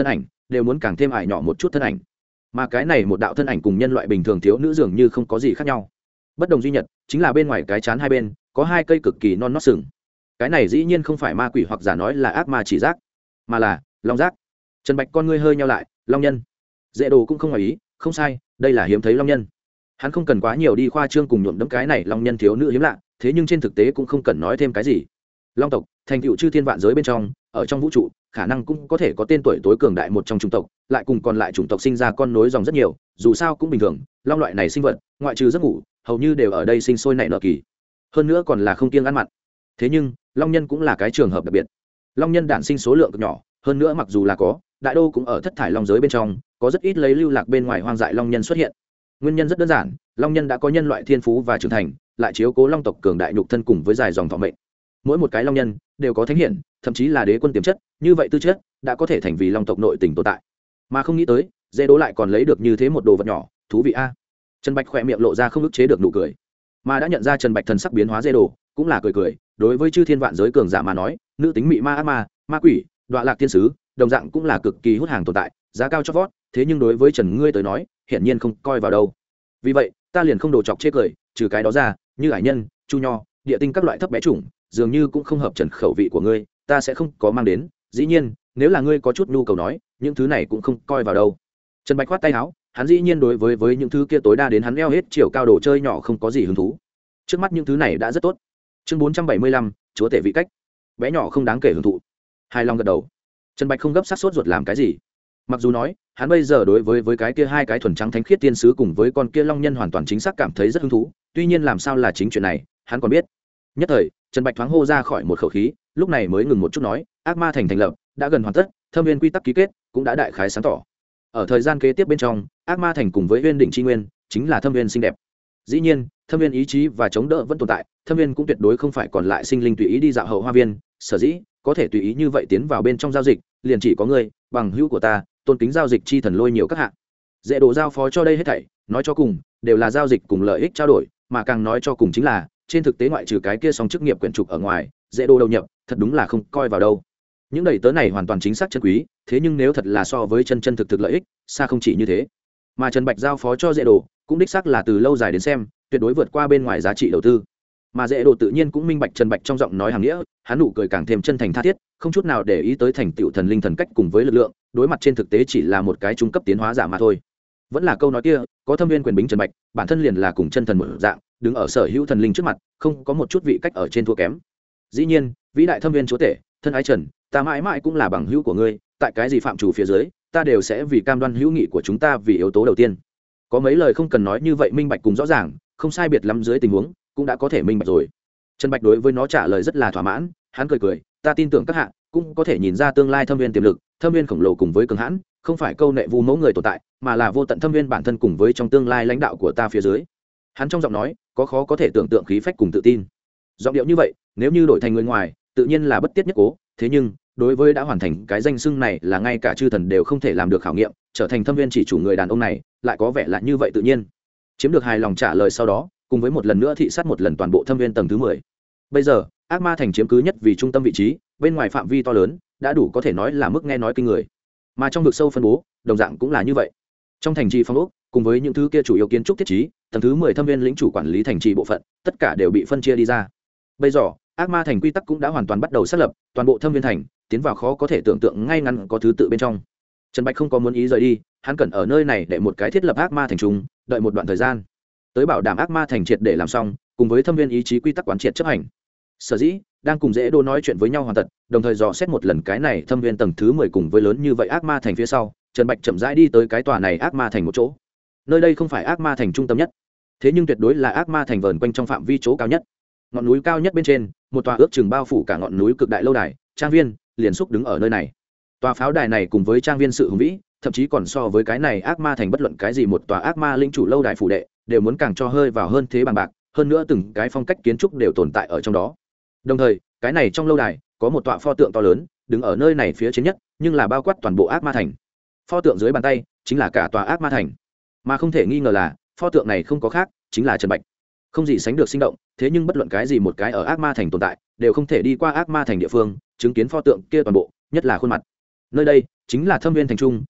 đều muốn càng thêm ải nhỏ một chút thân ảnh, mà cái này một đạo thân ảnh cùng nhân loại bình thường thiếu nữ dường như không có gì khác nhau. Bất đồng duy nhất chính là bên ngoài cái chán hai bên có hai cây cực kỳ non nót sừng. Cái này dĩ nhiên không phải ma quỷ hoặc giả nói là ác ma chỉ giác, mà là long giác. Trần Bạch con ngươi hơi nheo lại, long nhân. Dễ Đồ cũng không ngoài ý, không sai, đây là hiếm thấy long nhân. Hắn không cần quá nhiều đi khoa trương cùng nhuộm đẫm cái này long nhân thiếu nữ hiếm lạ, thế nhưng trên thực tế cũng không cần nói thêm cái gì. Long tộc thành tựu chư thiên vạn giới bên trong, ở trong vũ trụ khả năng cũng có thể có tên tuổi tối cường đại một trong chủng tộc, lại cùng còn lại chủng tộc sinh ra con nối dòng rất nhiều, dù sao cũng bình thường, long loại này sinh vật ngoại trừ giấc ngủ hầu như đều ở đây sinh sôi nảy nở kỳ, hơn nữa còn là không kiêng ăn mặn. Thế nhưng long nhân cũng là cái trường hợp đặc biệt. Long nhân đản sinh số lượng cực nhỏ, hơn nữa mặc dù là có, đại đô cũng ở thất thải long giới bên trong, có rất ít lấy lưu lạc bên ngoài hoang dại long nhân xuất hiện. Nguyên nhân rất đơn giản, long nhân đã có nhân loại thiên phú và trưởng thành, lại chiếu cố long tộc cường đại nhục thân cùng với dài dòng thọ mệnh. Mỗi một cái long nhân đều có thánh hiển, thậm chí là đế quân tiềm chất, như vậy tư chất đã có thể thành vì long tộc nội tình tồn tại. Mà không nghĩ tới, Dễ Đố lại còn lấy được như thế một đồ vật nhỏ, thú vị a. Trần Bạch khỏe miệng lộ ra không ức chế được nụ cười. Mà đã nhận ra Trần Bạch thần sắc biến hóa Dễ Đồ, cũng là cười cười, đối với chư thiên vạn giới cường giả mà nói, nữ tính mị ma ác ma, ma quỷ, đọa lạc thiên sứ, đồng dạng cũng là cực kỳ hút hàng tồn tại, giá cao chót vót, thế nhưng đối với Trần ngươi tới nói, hiển nhiên không coi vào đâu. Vì vậy, ta liền không đồ chọc chê cười, trừ cái đó ra, như hải nhân, chu nho, địa tinh các loại thấp bé chủng, dường như cũng không hợp Trần khẩu vị của ngươi, ta sẽ không có mang đến. Dĩ nhiên, nếu là ngươi có chút nhu cầu nói, những thứ này cũng không coi vào đâu. Trần Bạch khoát tay áo, hắn dĩ nhiên đối với những thứ kia tối đa đến hắn eo hết chiều cao đồ chơi nhỏ không có gì hứng thú. Trước mắt những thứ này đã rất tốt. Chương 475, chúa tể vị cách. Bé nhỏ không đáng kể hưởng thụ. Hài lòng gật đầu. Trần Bạch không gấp sát sốt ruột làm cái gì. Mặc dù nói, hắn bây giờ đối với cái kia hai cái thuần trắng thánh khiết tiên sứ cùng với con kia long nhân hoàn toàn chính xác cảm thấy rất hứng thú, tuy nhiên làm sao là chính chuyện này, hắn còn biết. Nhất thời, Trần Bạch thoáng hô ra khỏi một khẩu khí, lúc này mới ngừng một chút nói, ác ma thành lập đã gần hoàn tất, thâm viên quy tắc ký kết cũng đã đại khái sáng tỏ. Ở thời gian kế tiếp bên trong, ác ma thành cùng với Uyên đỉnh chi nguyên chính là thâm viên xinh đẹp. Dĩ nhiên, thâm viên ý chí và chống đỡ vẫn tồn tại, thâm viên cũng tuyệt đối không phải còn lại sinh linh tùy ý đi dạo hậu hoa viên, sở dĩ có thể tùy ý như vậy tiến vào bên trong giao dịch, liền chỉ có ngươi, bằng hữu của ta, tôn kính giao dịch chi thần lôi nhiều các hạng. Dễ đồ giao phó cho đây hết thảy, nói cho cùng đều là giao dịch cùng lợi ích trao đổi, mà càng nói cho cùng chính là trên thực tế ngoại trừ cái kia song chức nghiệp quyển trục ở ngoài, dễ đồ đầu nhập thật đúng là không coi vào đâu. Những đầy tớ này hoàn toàn chính xác chân quý, thế nhưng nếu thật là so với chân thực lợi ích, xa không chỉ như thế. Mà Trần Bạch giao phó cho dễ đồ cũng đích xác là từ lâu dài đến xem tuyệt đối vượt qua bên ngoài giá trị đầu tư. Mà dễ đồ tự nhiên cũng minh bạch Trần Bạch trong giọng nói hàng nghĩa, hắn nụ cười càng thêm chân thành tha thiết, không chút nào để ý tới thành tựu thần linh thần cách cùng với lực lượng, đối mặt trên thực tế chỉ là một cái trung cấp tiến hóa giả mà thôi. Vẫn là câu nói kia, có thâm viên quyền bính Trần Bạch, bản thân liền là cùng chân thần một dạng, đứng ở sở hữu thần linh trước mặt, không có một chút vị cách ở trên thua kém. Dĩ nhiên, vĩ đại thâm viên chúa tể, thân ái Trần, ta mãi mãi cũng là bằng hữu của ngươi, tại cái gì phạm chủ phía dưới, ta đều sẽ vì cam đoan hữu nghị của chúng ta vì yếu tố đầu tiên. Có mấy lời không cần nói như vậy minh bạch cùng rõ ràng, không sai biệt lắm dưới tình huống cũng đã có thể minh bạch rồi. Trần Bạch đối với nó trả lời rất là thỏa mãn, hắn cười cười, ta tin tưởng các hạ cũng có thể nhìn ra tương lai thâm viên tiềm lực, thâm viên khổng lồ cùng với cường hãn, không phải câu nệ vu mẫu người tồn tại, mà là vô tận thâm viên bản thân cùng với trong tương lai lãnh đạo của ta phía dưới. Hắn trong giọng nói có khó có thể tưởng tượng khí phách cùng tự tin. Giọng điệu như vậy, nếu như đổi thành người ngoài, tự nhiên là bất tiết nhất cố, thế nhưng đối với đã hoàn thành cái danh xưng này là ngay cả chư thần đều không thể làm được khảo nghiệm, trở thành thâm viên chỉ chủ người đàn ông này lại có vẻ là như vậy tự nhiên. Chiếm được hài lòng trả lời sau đó, cùng với một lần nữa thị sát một lần toàn bộ thâm viên tầng thứ 10. Bây giờ ác ma thành chiếm cứ nhất vì trung tâm vị trí, bên ngoài phạm vi to lớn đã đủ có thể nói là mức nghe nói kinh người, mà trong vực sâu phân bố đồng dạng cũng là như vậy. Trong thành trì phong ốc cùng với những thứ kia chủ yếu kiến trúc thiết trí, tầng thứ 10 thâm viên lĩnh chủ quản lý thành trì bộ phận tất cả đều bị phân chia đi ra. Bây giờ ác ma thành quy tắc cũng đã hoàn toàn bắt đầu xác lập, toàn bộ thâm viên thành tiến vào khó có thể tưởng tượng ngay ngắn có thứ tự bên trong. Trần Bạch không có muốn ý rời đi, hắn cần ở nơi này để một cái thiết lập ác ma thành trung, đợi một đoạn thời gian tới bảo đảm ác ma thành triệt để làm xong, cùng với thâm viên ý chí quy tắc quán triệt chấp hành. Sở dĩ đang cùng dễ đô nói chuyện với nhau hoàn tật, đồng thời dò xét một lần cái này thâm viên tầng thứ 10 cùng với lớn như vậy ác ma thành phía sau, Trần Bạch chậm rãi đi tới cái tòa này ác ma thành một chỗ. Nơi đây không phải ác ma thành trung tâm nhất, thế nhưng tuyệt đối là ác ma thành vờn quanh trong phạm vi chỗ cao nhất. Ngọn núi cao nhất bên trên, một tòa ước chừng bao phủ cả ngọn núi cực đại lâu đài, trang viên liền xúc đứng ở nơi này. Tòa pháo đài này cùng với trang viên sự hùng vĩ, thậm chí còn so với cái này ác ma thành bất luận cái gì một tòa ác ma linh chủ lâu đài phủ đệ đều muốn càng cho hơi vào hơn thế bằng bạc, hơn nữa từng cái phong cách kiến trúc đều tồn tại ở trong đó. Đồng thời, cái này trong lâu đài có một tọa pho tượng to lớn, đứng ở nơi này phía trên nhất, nhưng là bao quát toàn bộ ác ma thành. Pho tượng dưới bàn tay chính là cả tòa ác ma thành, mà không thể nghi ngờ là pho tượng này không có khác, chính là Trần Bạch. Không gì sánh được sinh động, thế nhưng bất luận cái gì một cái ở ác ma thành tồn tại đều không thể đi qua ác ma thành địa phương chứng kiến pho tượng kia toàn bộ, nhất là khuôn mặt. Nơi đây chính là thâm viên thành trung,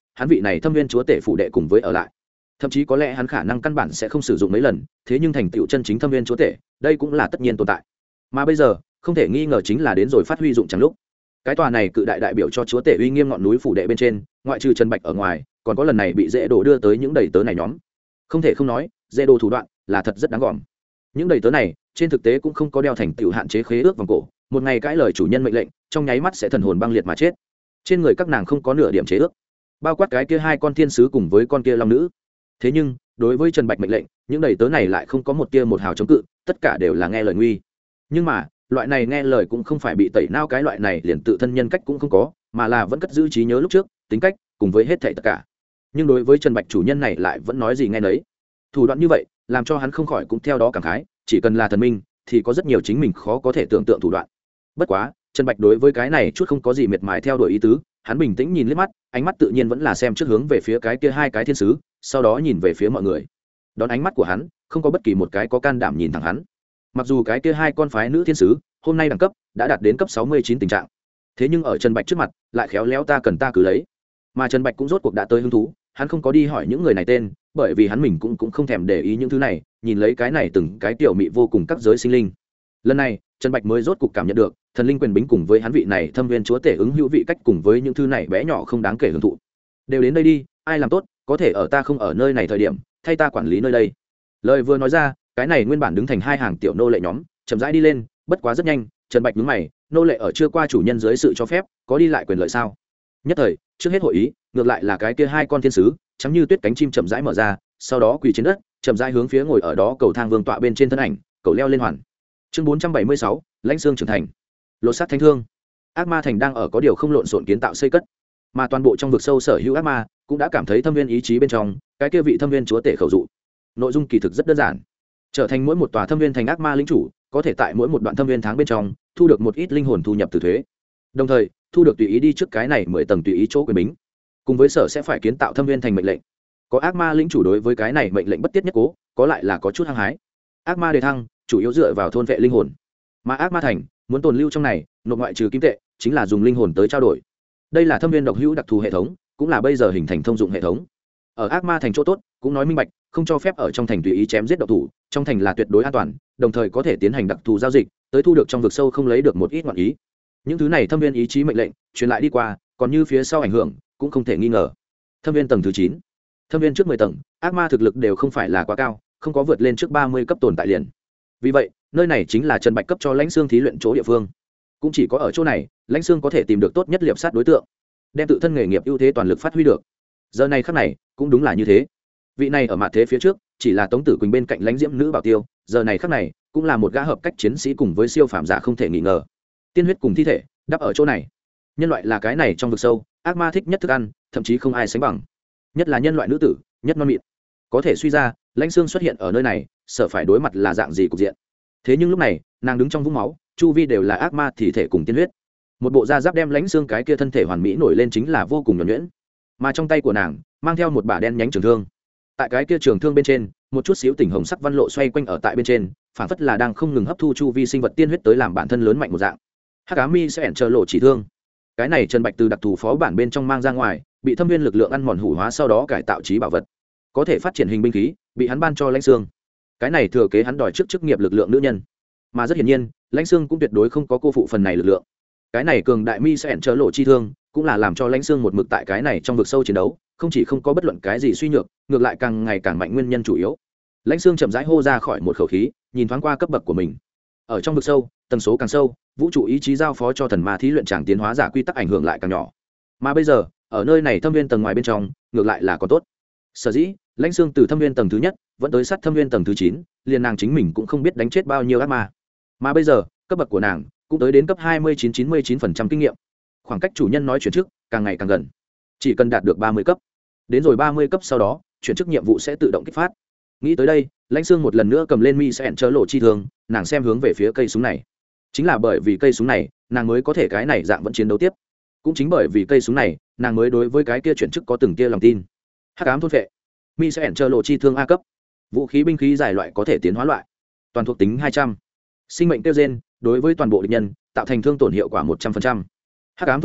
hắn vị này thâm viên chúa tể phủ đệ cùng với ở lại, thậm chí có lẽ hắn khả năng căn bản sẽ không sử dụng mấy lần, thế nhưng thành tựu chân chính thâm viên chúa tể đây cũng là tất nhiên tồn tại. Mà bây giờ không thể nghi ngờ chính là đến rồi phát huy dụng chẳng lúc. Cái tòa này cự đại đại biểu cho chúa tể uy nghiêm ngọn núi phủ đệ bên trên, ngoại trừ Trần Bạch ở ngoài, còn có lần này bị dễ đồ đưa tới những đầy tớ này nhóm. Không thể không nói, dễ đồ thủ đoạn là thật rất đáng gờm. Những đầy tớ này trên thực tế cũng không có đeo thành tựu hạn chế khế ước vòng cổ, một ngày cãi lời chủ nhân mệnh lệnh, trong nháy mắt sẽ thần hồn băng liệt mà chết. Trên người các nàng không có nửa điểm chế ước, bao quát cái kia hai con thiên sứ cùng với con kia long nữ. Thế nhưng đối với Trần Bạch mệnh lệnh, những đầy tớ này lại không có một tia một hào chống cự, tất cả đều là nghe lời nguy. Nhưng mà loại này nghe lời cũng không phải bị tẩy não, cái loại này liền tự thân nhân cách cũng không có, mà là vẫn cất giữ trí nhớ lúc trước, tính cách cùng với hết thảy tất cả. Nhưng đối với Trần Bạch chủ nhân này lại vẫn nói gì nghe nấy. Thủ đoạn như vậy làm cho hắn không khỏi cũng theo đó cảm khái, chỉ cần là thần minh thì có rất nhiều chính mình khó có thể tưởng tượng thủ đoạn. Bất quá Trần Bạch đối với cái này chút không có gì miệt mài theo đuổi ý tứ, hắn bình tĩnh nhìn liếc mắt, ánh mắt tự nhiên vẫn là xem trước hướng về phía cái kia hai cái thiên sứ, sau đó nhìn về phía mọi người. Đón ánh mắt của hắn, không có bất kỳ một cái có can đảm nhìn thẳng hắn. Mặc dù cái kia hai con phái nữ thiên sứ hôm nay đẳng cấp đã đạt đến cấp 69 tình trạng, thế nhưng ở Trần Bạch trước mặt lại khéo léo ta cần ta cứ lấy. Mà Trần Bạch cũng rốt cuộc đã tới hứng thú, hắn không có đi hỏi những người này tên, bởi vì hắn mình cũng không thèm để ý những thứ này, nhìn lấy cái này từng cái tiểu mị vô cùng các giới sinh linh. Lần này Trần Bạch mới rốt cuộc cảm nhận được thần linh quyền bính cùng với hắn vị này thâm viên chúa tể ứng hữu vị cách cùng với những thứ này bé nhỏ không đáng kể hưởng thụ. Đều đến đây đi, ai làm tốt có thể ở ta không ở nơi này thời điểm thay ta quản lý nơi đây. Lời vừa nói ra, cái này nguyên bản đứng thành hai hàng tiểu nô lệ nhóm chậm rãi đi lên, bất quá rất nhanh Trần Bạch nhướng mày, nô lệ ở chưa qua chủ nhân dưới sự cho phép có đi lại quyền lợi sao? Nhất thời trước hết hội ý, ngược lại là cái kia hai con thiên sứ trắng như tuyết cánh chim chậm rãi mở ra, sau đó quỳ trên đất chậm rãi hướng phía ngồi ở đó cầu thang vương tọa bên trên thân ảnh cầu leo lên hoàn. Chương 476, lãnh xương trưởng thành, lột xác thánh thương. Ác ma thành đang ở có điều không lộn xộn kiến tạo xây cất, mà toàn bộ trong vực sâu sở hữu ác ma cũng đã cảm thấy thâm viên ý chí bên trong cái kia vị thâm viên chúa tể khẩu dụ. Nội dung kỳ thực rất đơn giản, trở thành mỗi một tòa thâm viên thành ác ma lĩnh chủ, có thể tại mỗi một đoạn thâm viên tháng bên trong thu được một ít linh hồn thu nhập từ thuế, đồng thời thu được tùy ý đi trước cái này 10 tầng tùy ý chỗ quyền bính, cùng với sở sẽ phải kiến tạo thâm viên thành mệnh lệnh. Có ác ma lĩnh chủ đối với cái này mệnh lệnh bất tiết nhất cố, có lại là có chút hăng hái. Ác ma đề thăng chủ yếu dựa vào thôn vệ linh hồn, mà ác ma thành muốn tồn lưu trong này, nộp ngoại trừ kim tệ chính là dùng linh hồn tới trao đổi. Đây là thâm viên độc hữu đặc thù hệ thống, cũng là bây giờ hình thành thông dụng hệ thống. Ở ác ma thành chỗ tốt cũng nói minh bạch, không cho phép ở trong thành tùy ý chém giết độc thủ, trong thành là tuyệt đối an toàn, đồng thời có thể tiến hành đặc thù giao dịch, tới thu được trong vực sâu không lấy được một ít ngoạn ý. Những thứ này thâm viên ý chí mệnh lệnh truyền lại đi qua, còn như phía sau ảnh hưởng cũng không thể nghi ngờ. Thâm viên tầng thứ 9, thâm viên trước 10 tầng, ác ma thực lực đều không phải là quá cao, không có vượt lên trước 30 cấp tồn tại liền. Vì vậy nơi này chính là Trần Bạch cấp cho lãnh xương thí luyện chỗ địa phương, cũng chỉ có ở chỗ này lãnh xương có thể tìm được tốt nhất liệp sát đối tượng, đem tự thân nghề nghiệp ưu thế toàn lực phát huy được. Giờ này khắc này cũng đúng là như thế, vị này ở mặt thế phía trước chỉ là Tống Tử Quỳnh bên cạnh lãnh diễm nữ bảo tiêu, giờ này khắc này cũng là một gã hợp cách chiến sĩ cùng với siêu phàm giả không thể nghi ngờ. Tiên huyết cùng thi thể đắp ở chỗ này, nhân loại là cái này trong vực sâu ác ma thích nhất thức ăn, thậm chí không ai sánh bằng, nhất là nhân loại nữ tử nhất non mịn. Có thể suy ra lãnh xương xuất hiện ở nơi này sợ phải đối mặt là dạng gì cục diện. Thế nhưng lúc này nàng đứng trong vũng máu, chu vi đều là ác ma thi thể cùng tiên huyết, một bộ da giáp đem lãnh xương cái kia thân thể hoàn mỹ nổi lên chính là vô cùng nhuần nhuyễn, mà trong tay của nàng mang theo một bả đen nhánh trường thương. Tại cái kia trường thương bên trên một chút xíu tỉnh hồng sắc văn lộ xoay quanh ở tại bên trên, phản phất là đang không ngừng hấp thu chu vi sinh vật tiên huyết tới làm bản thân lớn mạnh một dạng. Hắc Ám Mi sẽ ẩn chờ lộ chỉ thương, cái này Trần Bạch từ đặc thù phó bản bên trong mang ra ngoài, bị thâm viên lực lượng ăn mòn hủ hóa sau đó cải tạo trí bảo vật, có thể phát triển hình binh khí, bị hắn ban cho lãnh xương. Cái này thừa kế hắn đòi trước chức nghiệp lực lượng nữ nhân, mà rất hiển nhiên lãnh xương cũng tuyệt đối không có cô phụ phần này lực lượng. Cái này cường đại Mi sẽ ẩn chờ lộ chi thương cũng là làm cho lãnh xương một mực tại cái này trong vực sâu chiến đấu, không chỉ không có bất luận cái gì suy nhược, ngược lại càng ngày càng mạnh nguyên nhân chủ yếu. Lãnh xương chậm rãi hô ra khỏi một khẩu khí, nhìn thoáng qua cấp bậc của mình. Ở trong vực sâu tần số càng sâu, vũ trụ ý chí giao phó cho thần ma thí luyện tràng tiến hóa giả quy tắc ảnh hưởng lại càng nhỏ, mà bây giờ ở nơi này thâm viên tầng ngoài bên trong ngược lại là còn tốt. Sở dĩ lãnh xương từ thâm viên tầng thứ nhất vẫn tới sát thâm viên tầng thứ 9, liền nàng chính mình cũng không biết đánh chết bao nhiêu ác ma, mà bây giờ cấp bậc của nàng cũng tới đến cấp 29-99% kinh nghiệm, khoảng cách chủ nhân nói chuyển chức càng ngày càng gần, chỉ cần đạt được 30 cấp. Đến rồi 30 cấp sau đó chuyển chức nhiệm vụ sẽ tự động kích phát. Nghĩ tới đây lãnh xương một lần nữa cầm lên Mi sẽ ẩn chớ lộ chi thường, nàng xem hướng về phía cây súng này. Chính là bởi vì cây súng này nàng mới có thể cái này dạng vẫn chiến đấu tiếp, cũng chính bởi vì cây súng này nàng mới đối với cái kia chuyển chức có từng tia lòng tin. Hắc ám thôn phệ, Mi sẽ ẩn chớ lộ chi thương A cấp, vũ khí binh khí giải loại có thể tiến hóa loại, toàn thuộc tính 200, sinh mệnh tiêu gen đối với toàn bộ địch nhân tạo thành thương tổn hiệu quả 100%. Hắc ám thôn phệ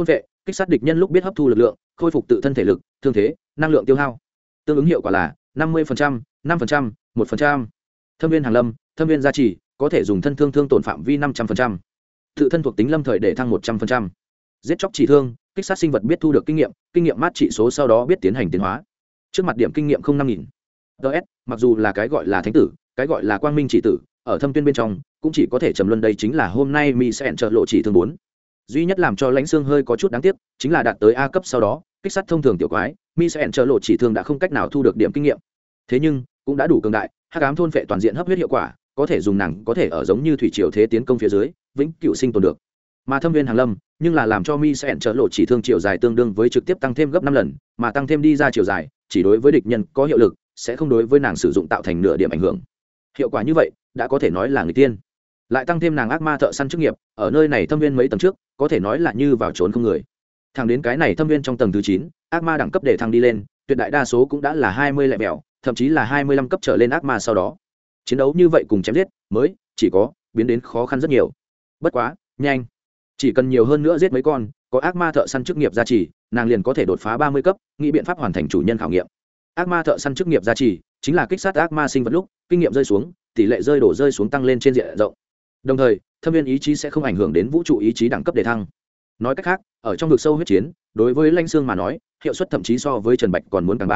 kích sát địch nhân lúc biết hấp thu lực lượng, khôi phục tự thân thể lực, thương thế, năng lượng tiêu hao. Tương ứng hiệu quả là 50%, 5%, 1%. Thâm viên hàng lâm, thâm viên gia trì, có thể dùng thân thương thương tổn phạm vi 500%. Tự thân thuộc tính lâm thời để thăng 100%. Giết chóc chỉ thương, kích sát sinh vật biết thu được kinh nghiệm mát trị số sau đó biết tiến hành tiến hóa. Trước mặt điểm kinh nghiệm không 5000. DS, mặc dù là cái gọi là thánh tử, cái gọi là quang minh chỉ tử, ở thâm tuyên bên trong cũng chỉ có thể trầm luân. Đây chính là hôm nay mi sẽ enter lộ chỉ thương 4. Duy nhất làm cho lãnh xương hơi có chút đáng tiếc chính là đạt tới A cấp sau đó kích sát thông thường tiểu quái mi sẽ enter lộ chỉ thương đã không cách nào thu được điểm kinh nghiệm. Thế nhưng cũng đã đủ cường đại, hắc ám thôn phệ toàn diện hấp huyết hiệu quả có thể dùng nàng có thể ở giống như thủy triều thế tiến công phía dưới vĩnh cửu sinh tồn được. Mà thâm viên hàng lâm nhưng là làm cho mi sẽ enter lộ chỉ thương chiều dài tương đương với trực tiếp tăng thêm gấp 5 lần, mà tăng thêm đi ra chiều dài chỉ đối với địch nhân có hiệu lực, sẽ không đối với nàng sử dụng tạo thành nửa điểm ảnh hưởng. Hiệu quả như vậy đã có thể nói là người tiên. Lại tăng thêm nàng ác ma thợ săn chức nghiệp ở nơi này thâm viên mấy tầng trước có thể nói là như vào trốn không người. Thẳng đến cái này thâm viên trong tầng thứ 9, ác ma đẳng cấp để thăng đi lên, tuyệt đại đa số cũng đã là 20 lẻ bèo, thậm chí là 25 cấp trở lên ác ma. Sau đó chiến đấu như vậy cùng chém giết mới chỉ có biến đến khó khăn rất nhiều. Bất quá nhanh, chỉ cần nhiều hơn nữa giết mấy con, có ác ma thợ săn chức nghiệp gia trì, nàng liền có thể đột phá 30 cấp, nghĩ biện pháp hoàn thành chủ nhân khảo nghiệm. Ác ma thợ săn chức nghiệp gia trì chính là kích sát ác ma sinh vật lúc kinh nghiệm rơi xuống, tỷ lệ rơi xuống tăng lên trên diện rộng. Đồng thời thâm viên ý chí sẽ không ảnh hưởng đến vũ trụ ý chí đẳng cấp đề thăng. Nói cách khác, ở trong vực sâu huyết chiến, đối với lãnh xương mà nói, hiệu suất thậm chí so với Trần Bạch còn muốn càng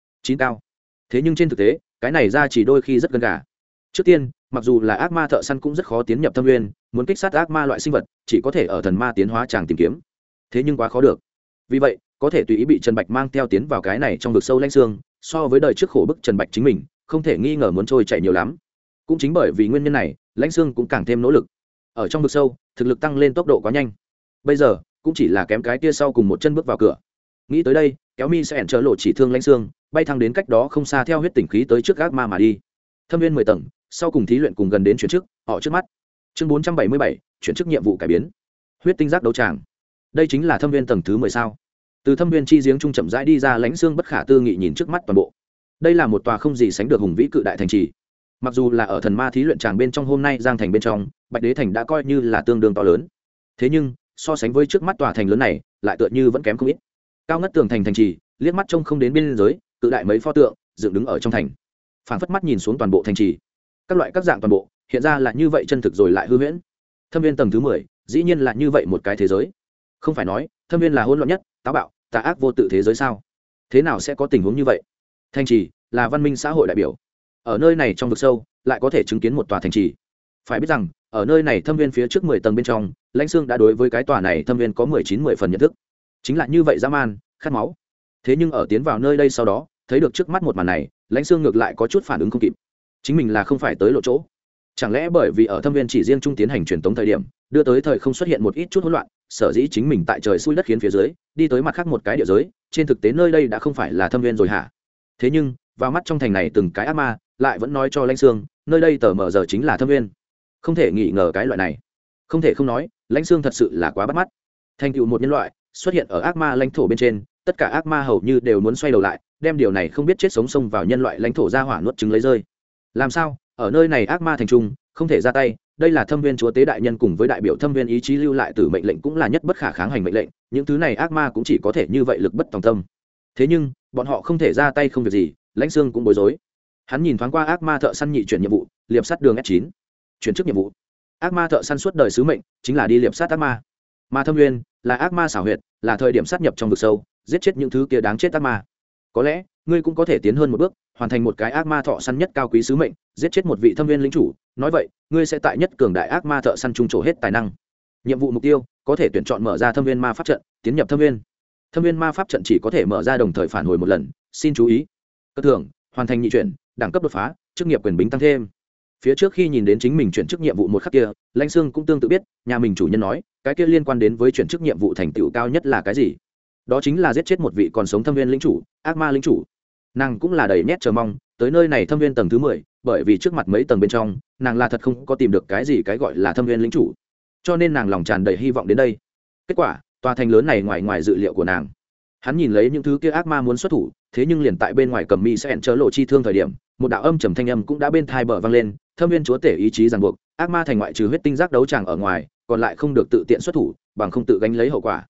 9 cao. Thế nhưng trên thực tế, cái này ra chỉ đôi khi rất gần gà. Trước tiên, mặc dù là ác ma thợ săn cũng rất khó tiến nhập thâm viên, muốn kích sát ác ma loại sinh vật, chỉ có thể ở thần ma tiến hóa tràng tìm kiếm. Thế nhưng quá khó được. Vì vậy, có thể tùy ý bị Trần Bạch mang theo tiến vào cái này trong vực sâu lãnh xương, so với đời trước khổ bức Trần Bạch chính mình, không thể nghi ngờ muốn trôi chảy nhiều lắm. Cũng chính bởi vì nguyên nhân này, lãnh xương cũng càng thêm nỗ lực. Ở trong vực sâu, thực lực tăng lên tốc độ quá nhanh. Bây giờ, cũng chỉ là kém cái tia sau cùng một chân bước vào cửa. Nghĩ tới đây, kéo mi sẽ ẻn trở lộ chỉ thương lãnh xương, bay thăng đến cách đó không xa theo huyết tỉnh khí tới trước ác ma mà đi. Thâm viên 10 tầng, sau cùng thí luyện cùng gần đến chuyển chức, họ trước mắt. Chương 477, chuyển chức nhiệm vụ cải biến. Huyết tinh giác đấu tràng. Đây chính là thâm viên tầng thứ 10 sao? Từ thâm viên chi giếng trung chậm rãi đi ra lãnh xương bất khả tư nghị nhìn trước mắt toàn bộ. Đây là một tòa không gì sánh được hùng vĩ cự đại thành trì. Mặc dù là ở thần ma thí luyện tràng bên trong hôm nay giang thành bên trong, Bạch Đế thành đã coi như là tương đương to lớn. Thế nhưng, so sánh với trước mắt tòa thành lớn này, lại tựa như vẫn kém không ít. Cao ngất tường thành thành trì, liếc mắt trông không đến biên giới, cự đại mấy pho tượng dựng đứng ở trong thành. Phảng phất mắt nhìn xuống toàn bộ thành trì. Các loại các dạng toàn bộ, hiện ra là như vậy chân thực rồi lại hư huyễn. Thâm viên tầng thứ 10, dĩ nhiên là như vậy một cái thế giới. Không phải nói, thâm viên là hỗn loạn nhất, táo bạo, tà ác vô tự thế giới sao? Thế nào sẽ có tình huống như vậy? Thành trì là văn minh xã hội đại biểu. Ở nơi này trong vực sâu, lại có thể chứng kiến một tòa thành trì. Phải biết rằng, ở nơi này thâm viên phía trước 10 tầng bên trong, lãnh xương đã đối với cái tòa này thâm viên có 19-10 phần nhận thức. Chính là như vậy dã man, khát máu. Thế nhưng ở tiến vào nơi đây sau đó, thấy được trước mắt một màn này, lãnh xương ngược lại có chút phản ứng không kịp. Chính mình là không phải tới lộ chỗ. Chẳng lẽ bởi vì ở thâm viên chỉ riêng trung tiến hành truyền tống thời điểm, đưa tới thời không xuất hiện một ít chút hỗn loạn, sở dĩ chính mình tại trời xui đất khiến phía dưới, đi tới mặt khác một cái địa giới, trên thực tế nơi đây đã không phải là thâm viên rồi hả? Thế nhưng, vào mắt trong thành này từng cái ác ma, lại vẫn nói cho lãnh xương, nơi đây tờ mờ giờ chính là thâm viên. Không thể nghi ngờ cái loại này. Không thể không nói, lãnh xương thật sự là quá bắt mắt. Thành tựu một nhân loại, xuất hiện ở ác ma lãnh thổ bên trên, tất cả ác ma hầu như đều muốn xoay đầu lại, đem điều này không biết chết sống xông vào nhân loại lãnh thổ ra hỏa nuốt trứng lấy rơi. Làm sao? Ở nơi này ác ma thành trung, không thể ra tay, đây là thâm viên chúa tế đại nhân cùng với đại biểu thâm viên ý chí lưu lại từ mệnh lệnh cũng là nhất bất khả kháng hành mệnh lệnh, những thứ này ác ma cũng chỉ có thể như vậy lực bất tòng tâm. Thế nhưng, bọn họ không thể ra tay không việc gì, lãnh xương cũng bối rối. Hắn nhìn thoáng qua ác ma thợ săn nhị chuyển nhiệm vụ, liệp sát đường S9. Chuyển chức nhiệm vụ. Ác ma thợ săn suốt đời sứ mệnh chính là đi liệp sát ác ma. Mà thâm viên là ác ma xảo huyệt, là thời điểm sát nhập trong vực sâu, giết chết những thứ kia đáng chết ác ma. Có lẽ, ngươi cũng có thể tiến hơn một bước, hoàn thành một cái ác ma thợ săn nhất cao quý sứ mệnh, giết chết một vị thâm viên lĩnh chủ, nói vậy, ngươi sẽ tại nhất cường đại ác ma thợ săn trung trổ hết tài năng. Nhiệm vụ mục tiêu, có thể tuyển chọn mở ra thâm viên ma pháp trận, tiến nhập thâm viên. Thâm viên ma pháp trận chỉ có thể mở ra đồng thời phản hồi một lần, xin chú ý. Cơ thưởng, hoàn thành nhị chuyển, đẳng cấp đột phá, chức nghiệp quyền bính tăng thêm. Phía trước khi nhìn đến chính mình chuyển chức nhiệm vụ một khắc kia, lãnh xương cũng tương tự biết, nhà mình chủ nhân nói, cái kia liên quan đến với chuyển chức nhiệm vụ thành tựu cao nhất là cái gì? Đó chính là giết chết một vị còn sống thâm viên lĩnh chủ, ác ma lĩnh chủ. Nàng cũng là đầy nét chờ mong, tới nơi này thâm viên tầng thứ 10, bởi vì trước mặt mấy tầng bên trong, nàng là thật không có tìm được cái gì cái gọi là thâm viên lĩnh chủ. Cho nên nàng lòng tràn đầy hy vọng đến đây. Kết quả, tòa thành lớn này ngoài dự liệu của nàng. Hắn nhìn lấy những thứ kia ác ma muốn xuất thủ, thế nhưng liền tại bên ngoài cầm mi sẽ chớ lộ chi thương thời điểm, một đạo âm trầm thanh âm cũng đã bên thai bờ vang lên, thâm viên chúa tể ý chí ràng buộc, ác ma thành ngoại trừ huyết tinh giác đấu tràng ở ngoài, còn lại không được tự tiện xuất thủ, bằng không tự gánh lấy hậu quả.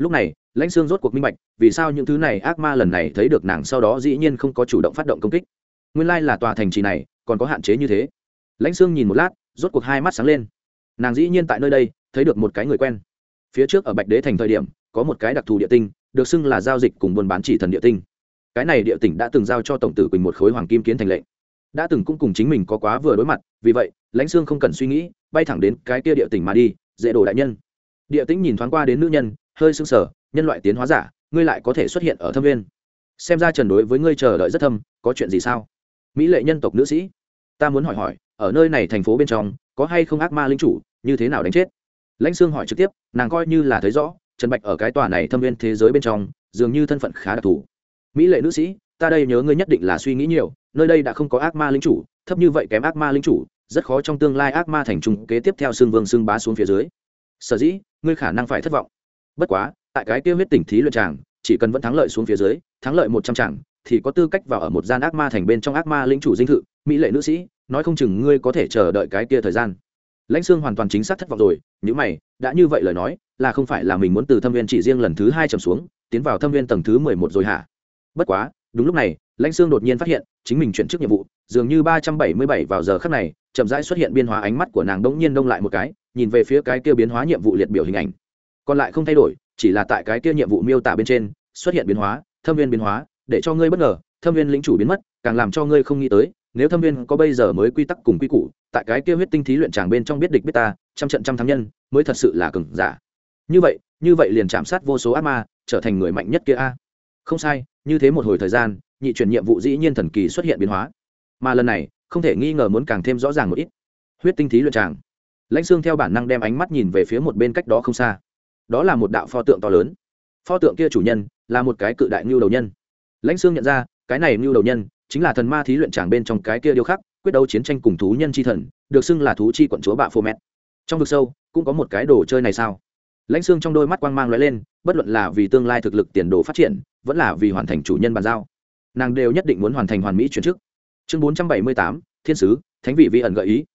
lúc này lãnh xương rốt cuộc minh bạch vì sao những thứ này ác ma lần này thấy được nàng sau đó dĩ nhiên không có chủ động phát động công kích. Nguyên lai là tòa thành trì này còn có hạn chế như thế. Lãnh xương nhìn một lát, rốt cuộc hai mắt sáng lên. Nàng dĩ nhiên tại nơi đây thấy được một cái người quen. Phía trước ở Bạch Đế thành thời điểm có một cái đặc thù địa tinh được xưng là giao dịch cùng buôn bán chỉ thần địa tinh. Cái này địa tỉnh đã từng giao cho tổng tử Quỳnh một khối hoàng kim kiến thành lệnh, đã từng cũng cùng chính mình có quá vừa đối mặt, vì vậy lãnh xương không cần suy nghĩ bay thẳng đến cái kia địa tỉnh mà đi. Dễ đồ đại nhân. Địa tĩnh nhìn thoáng qua đến nữ nhân, hơi sững sờ, nhân loại tiến hóa giả, ngươi lại có thể xuất hiện ở thâm viên, xem ra Trần đối với ngươi chờ đợi rất thâm, có chuyện gì sao? Mỹ lệ nhân tộc nữ sĩ, ta muốn hỏi ở nơi này thành phố bên trong có hay không ác ma linh chủ, như thế nào đánh chết? Lãnh xương hỏi trực tiếp, nàng coi như là thấy rõ Trần Bạch ở cái tòa này thâm viên thế giới bên trong dường như thân phận khá đặc thù. Mỹ lệ nữ sĩ, ta đây nhớ ngươi nhất định là suy nghĩ nhiều, nơi đây đã không có ác ma linh chủ, thấp như vậy kém ác ma linh chủ, rất khó trong tương lai ác ma thành trung kế tiếp theo xương vương xương bá xuống phía dưới. Sở dĩ ngươi khả năng phải thất vọng. Bất quá tại cái tiêu huyết tỉnh thí luyện tràng, chỉ cần vẫn thắng lợi xuống phía dưới, thắng lợi 100 tràng thì có tư cách vào ở một gian ác ma thành bên trong ác ma linh chủ dinh thự. Mỹ lệ nữ sĩ, nói không chừng ngươi có thể chờ đợi cái kia thời gian. Lãnh xương hoàn toàn chính xác thất vọng rồi. Nếu mày đã như vậy lời nói là không phải là mình muốn từ thâm viên chỉ riêng lần thứ 2 trầm xuống tiến vào thâm viên tầng thứ 11 rồi hả? Bất quá đúng lúc này Lãnh xương đột nhiên phát hiện chính mình chuyển chức nhiệm vụ dường như 377 vào giờ khắc này chậm rãi xuất hiện biến hóa. Ánh mắt của nàng đống nhiên đông lại một cái, nhìn về phía cái kia biến hóa nhiệm vụ liệt biểu hình ảnh, còn lại không thay đổi, chỉ là tại cái kia nhiệm vụ miêu tả bên trên xuất hiện biến hóa, thâm viên biến hóa, để cho ngươi bất ngờ, thâm viên lĩnh chủ biến mất, càng làm cho ngươi không nghĩ tới, nếu thâm viên có bây giờ mới quy tắc cùng quy củ, tại cái kia huyết tinh thí luyện tràng bên trong biết địch biết ta, trăm trận trăm thắng nhân, mới thật sự là cường giả. Như vậy liền chạm sát vô số ác ma, trở thành người mạnh nhất kia a. Không sai, như thế một hồi thời gian, nhị chuyển nhiệm vụ dĩ nhiên thần kỳ xuất hiện biến hóa, mà lần này không thể nghi ngờ muốn càng thêm rõ ràng một ít. Huyết tinh thí luyện tràng. Lãnh xương theo bản năng đem ánh mắt nhìn về phía một bên cách đó không xa, đó là một đạo pho tượng to lớn. Pho tượng kia chủ nhân là một cái cự đại ngưu đầu nhân. Lãnh xương nhận ra cái này ngưu đầu nhân chính là thần ma thí luyện tràng bên trong cái kia điêu khắc quyết đấu chiến tranh cùng thú nhân chi thần, được xưng là thú chi quận chúa Bạ Phô Mét. Trong vực sâu cũng có một cái đồ chơi này sao? Lãnh xương trong đôi mắt quang mang lóe lên, bất luận là vì tương lai thực lực tiền đồ phát triển, vẫn là vì hoàn thành chủ nhân bàn giao, nàng đều nhất định muốn hoàn thành hoàn mỹ chuyển chức. Chương 478, thiên sứ thánh vị vi ẩn gợi ý.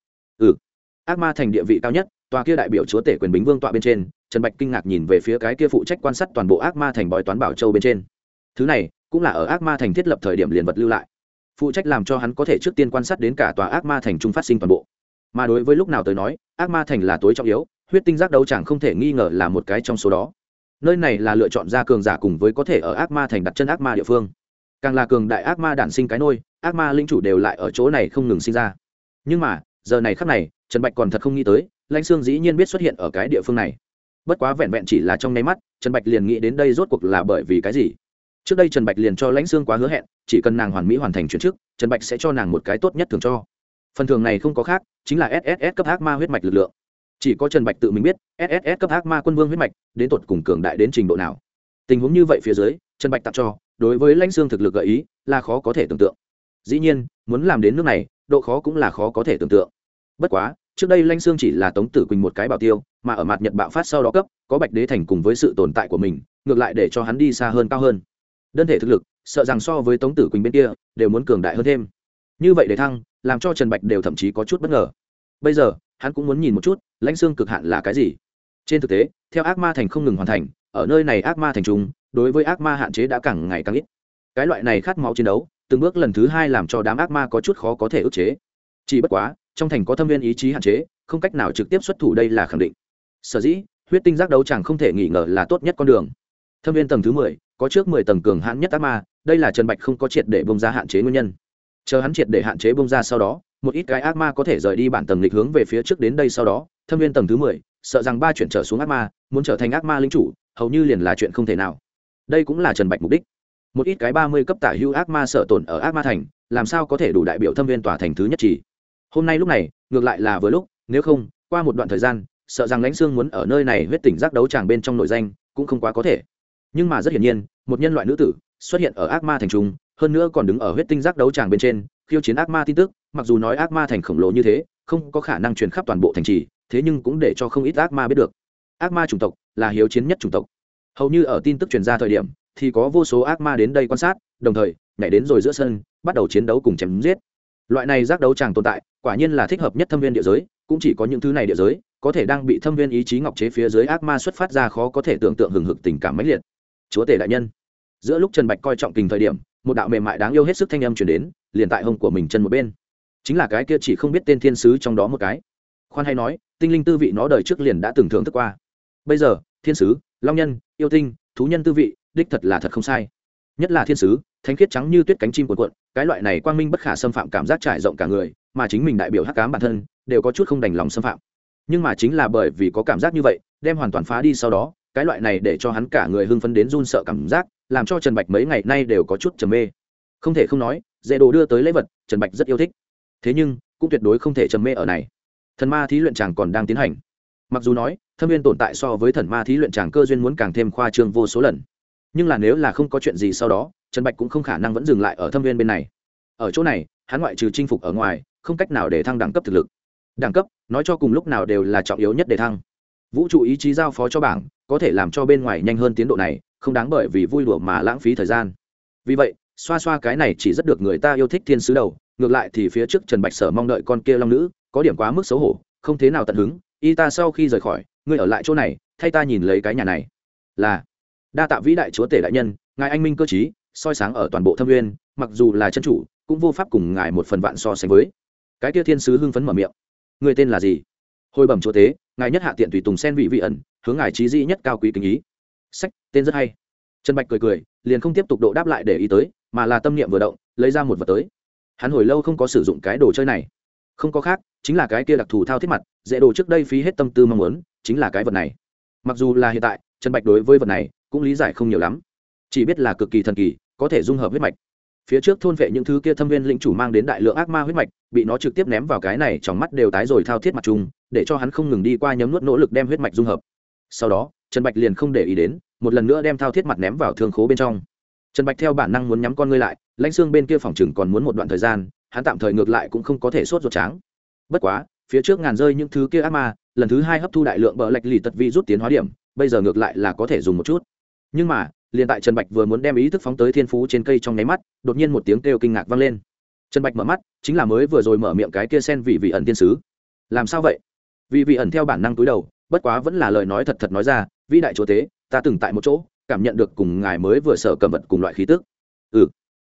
Ác ma thành địa vị cao nhất, tòa kia đại biểu chúa tể quyền bính vương tọa bên trên, Trần Bạch kinh ngạc nhìn về phía cái kia phụ trách quan sát toàn bộ ác ma thành bói toán bảo châu bên trên. Thứ này cũng là ở ác ma thành thiết lập thời điểm liền vật lưu lại, phụ trách làm cho hắn có thể trước tiên quan sát đến cả tòa ác ma thành trung phát sinh toàn bộ. Mà đối với lúc nào tới nói, ác ma thành là tối trọng yếu, huyết tinh giác đấu chẳng không thể nghi ngờ là một cái trong số đó. Nơi này là lựa chọn ra cường giả cùng với có thể ở ác ma thành đặt chân ác ma địa phương, càng là cường đại ác ma đản sinh cái nôi, ác ma linh chủ đều lại ở chỗ này không ngừng sinh ra. Nhưng mà giờ này khắc này Trần Bạch còn thật không nghĩ tới, Lãnh xương dĩ nhiên biết xuất hiện ở cái địa phương này. Bất quá vẹn vẹn chỉ là trong nháy mắt, Trần Bạch liền nghĩ đến đây rốt cuộc là bởi vì cái gì. Trước đây Trần Bạch liền cho Lãnh xương quá hứa hẹn, chỉ cần nàng hoàn mỹ hoàn thành chuyển chức, Trần Bạch sẽ cho nàng một cái tốt nhất thường cho. Phần thưởng này không có khác, chính là SSS cấp ác ma huyết mạch lực lượng. Chỉ có Trần Bạch tự mình biết, SSS cấp ác ma quân vương huyết mạch đến tột cùng cường đại đến trình độ nào. Tình huống như vậy phía dưới, Trần Bạch tặng cho, đối với Lãnh xương thực lực gợi ý là khó có thể tưởng tượng. Dĩ nhiên, muốn làm đến nước này, độ khó cũng là khó có thể tưởng tượng. Bất quá, trước đây Lãnh xương chỉ là Tống Tử Quỳnh một cái bảo tiêu, mà ở mặt Nhật bạo phát sau đó cấp, có Bạch Đế thành cùng với sự tồn tại của mình, ngược lại để cho hắn đi xa hơn cao hơn. Đơn thể thực lực, sợ rằng so với Tống Tử Quỳnh bên kia đều muốn cường đại hơn thêm. Như vậy để thăng, làm cho Trần Bạch đều thậm chí có chút bất ngờ. Bây giờ, hắn cũng muốn nhìn một chút, Lãnh xương cực hạn là cái gì. Trên thực tế, theo ác ma thành không ngừng hoàn thành, ở nơi này ác ma thành trung, đối với ác ma hạn chế đã càng ngày càng ít. Cái loại này khát máu chiến đấu, từng bước lần thứ 2 làm cho đám ác ma có chút khó có thể ức chế. Chỉ bất quá, trong thành có thâm viên ý chí hạn chế, không cách nào trực tiếp xuất thủ, đây là khẳng định. Sở dĩ huyết tinh giác đấu chẳng không thể nghi ngờ là tốt nhất con đường. Thâm viên tầng thứ 10 có trước 10 tầng cường hãn nhất ác ma, đây là Trần Bạch không có triệt để bung ra hạn chế nguyên nhân. Chờ hắn triệt để hạn chế bung ra sau đó, một ít cái ác ma có thể rời đi bản tầng lịch hướng về phía trước đến đây, sau đó thâm viên tầng thứ 10 sợ rằng 3 chuyển trở xuống ác ma muốn trở thành ác ma linh chủ hầu như liền là chuyện không thể nào. Đây cũng là Trần Bạch mục đích. Một ít cái 30 cấp tả hữu ác ma sợ tổn ở ác ma thành, làm sao có thể đủ đại biểu thâm viên tòa thành thứ nhất chỉ. Hôm nay lúc này ngược lại là vừa lúc, nếu không qua một đoạn thời gian sợ rằng Lãnh xương muốn ở nơi này huyết tỉnh giác đấu tràng bên trong nội danh cũng không quá có thể. Nhưng mà rất hiển nhiên, một nhân loại nữ tử xuất hiện ở ác ma thành trung, hơn nữa còn đứng ở huyết tinh giác đấu tràng bên trên khiêu chiến ác ma tin tức, mặc dù nói ác ma thành khổng lồ như thế không có khả năng truyền khắp toàn bộ thành trì, thế nhưng cũng để cho không ít ác ma biết được ác ma chủng tộc là hiếu chiến nhất chủng tộc. Hầu như ở tin tức truyền ra thời điểm thì có vô số ác ma đến đây quan sát, đồng thời nhảy đến rồi giữa sân bắt đầu chiến đấu cùng chém giết. Loại này giác đấu tràng tồn tại quả nhiên là thích hợp nhất thâm viên địa giới, cũng chỉ có những thứ này địa giới có thể đang bị thâm viên ý chí ngọc chế phía dưới ác ma xuất phát ra khó có thể tưởng tượng hừng hực tình cảm mãnh liệt. Chúa tể đại nhân. Giữa lúc Trần Bạch coi trọng kình thời điểm, một đạo mềm mại đáng yêu hết sức thanh âm truyền đến, liền tại hông của mình chân một bên. Chính là cái kia chỉ không biết tên thiên sứ trong đó một cái. Khoan hay nói, tinh linh tư vị nó đời trước liền đã từng thưởng thức qua. Bây giờ, thiên sứ, long nhân, yêu tinh, thú nhân tư vị, đích thật là thật không sai. Nhất là thiên sứ, thánh khiết trắng như tuyết cánh chim cuộn cuộn, cái loại này quang minh bất khả xâm phạm cảm giác trải rộng cả người, mà chính mình đại biểu hắc ám bản thân, đều có chút không đành lòng xâm phạm. Nhưng mà chính là bởi vì có cảm giác như vậy, đem hoàn toàn phá đi sau đó, cái loại này để cho hắn cả người hưng phấn đến run sợ cảm giác, làm cho Trần Bạch mấy ngày nay đều có chút trầm mê. Không thể không nói, dễ đồ đưa tới lễ vật, Trần Bạch rất yêu thích. Thế nhưng, cũng tuyệt đối không thể trầm mê ở này. Thần ma thí luyện tràng còn đang tiến hành. Mặc dù nói, thâm viên tồn tại so với thần ma thí luyện tràng cơ duyên muốn càng thêm khoa trương vô số lần, nhưng là nếu là không có chuyện gì sau đó, Trần Bạch cũng không khả năng vẫn dừng lại ở thâm viên bên này. Ở chỗ này, hắn ngoại trừ chinh phục ở ngoài, không cách nào để thăng đẳng cấp thực lực. Đẳng cấp, nói cho cùng lúc nào đều là trọng yếu nhất để thăng. Vũ trụ ý chí giao phó cho bảng, có thể làm cho bên ngoài nhanh hơn tiến độ này, không đáng bởi vì vui đùa mà lãng phí thời gian. Vì vậy, xoa xoa cái này chỉ rất được người ta yêu thích thiên sứ đầu, ngược lại thì phía trước Trần Bạch sở mong đợi con kia long nữ, có điểm quá mức xấu hổ, không thế nào tận hứng. Y ta sau khi rời khỏi, ngươi ở lại chỗ này, thay ta nhìn lấy cái nhà này. Là đa tạ vĩ đại chúa tể đại nhân, ngài anh minh cơ trí, soi sáng ở toàn bộ thâm nguyên, mặc dù là chân chủ, cũng vô pháp cùng ngài một phần vạn so sánh với. Cái kia thiên sứ hưng phấn mở miệng. Người tên là gì? Hồi bẩm chúa tế, ngài nhất hạ tiện tùy tùng sen vị vị ẩn, hướng ngài trí dĩ nhất cao quý kính ý. Sách, tên rất hay. Trần Bạch cười cười, liền không tiếp tục độ đáp lại để ý tới, mà là tâm niệm vừa động, lấy ra một vật tới. Hắn hồi lâu không có sử dụng cái đồ chơi này, không có khác, chính là cái kia đặc thù thao thiết mặt, dễ đồ trước đây phí hết tâm tư mong muốn, chính là cái vật này. Mặc dù là hiện tại, Trần Bạch đối với vật này cũng lý giải không nhiều lắm, chỉ biết là cực kỳ thần kỳ, có thể dung hợp huyết mạch. Phía trước thôn vệ những thứ kia thâm viên lĩnh chủ mang đến đại lượng ác ma huyết mạch, bị nó trực tiếp ném vào cái này, trong mắt đều tái rồi thao thiết mặt chung, để cho hắn không ngừng đi qua nhấm nuốt nỗ lực đem huyết mạch dung hợp. Sau đó, Trần Bạch liền không để ý đến, một lần nữa đem thao thiết mặt ném vào thương khố bên trong. Trần Bạch theo bản năng muốn nhắm con ngươi lại, lãnh xương bên kia phòng chừng còn muốn một đoạn thời gian, hắn tạm thời ngược lại cũng không có thể sốt ruột tráng. Bất quá, phía trước ngàn rơi những thứ kia ác ma, lần thứ hai hấp thu đại lượng bờ lạch lì tật vi rút tiến hóa điểm, bây giờ ngược lại là có thể dùng một chút. Nhưng mà, liền tại Trần Bạch vừa muốn đem ý thức phóng tới thiên phú trên cây trong nháy mắt, đột nhiên một tiếng kêu kinh ngạc vang lên. Trần Bạch mở mắt, chính là mới vừa rồi mở miệng cái kia sen vị vị ẩn thiên sứ. Làm sao vậy? Vị vị ẩn theo bản năng cúi đầu, bất quá vẫn là lời nói thật thật nói ra, vĩ đại chúa tế, ta từng tại một chỗ, cảm nhận được cùng ngài mới vừa sở cầm vật cùng loại khí tức. Ừ.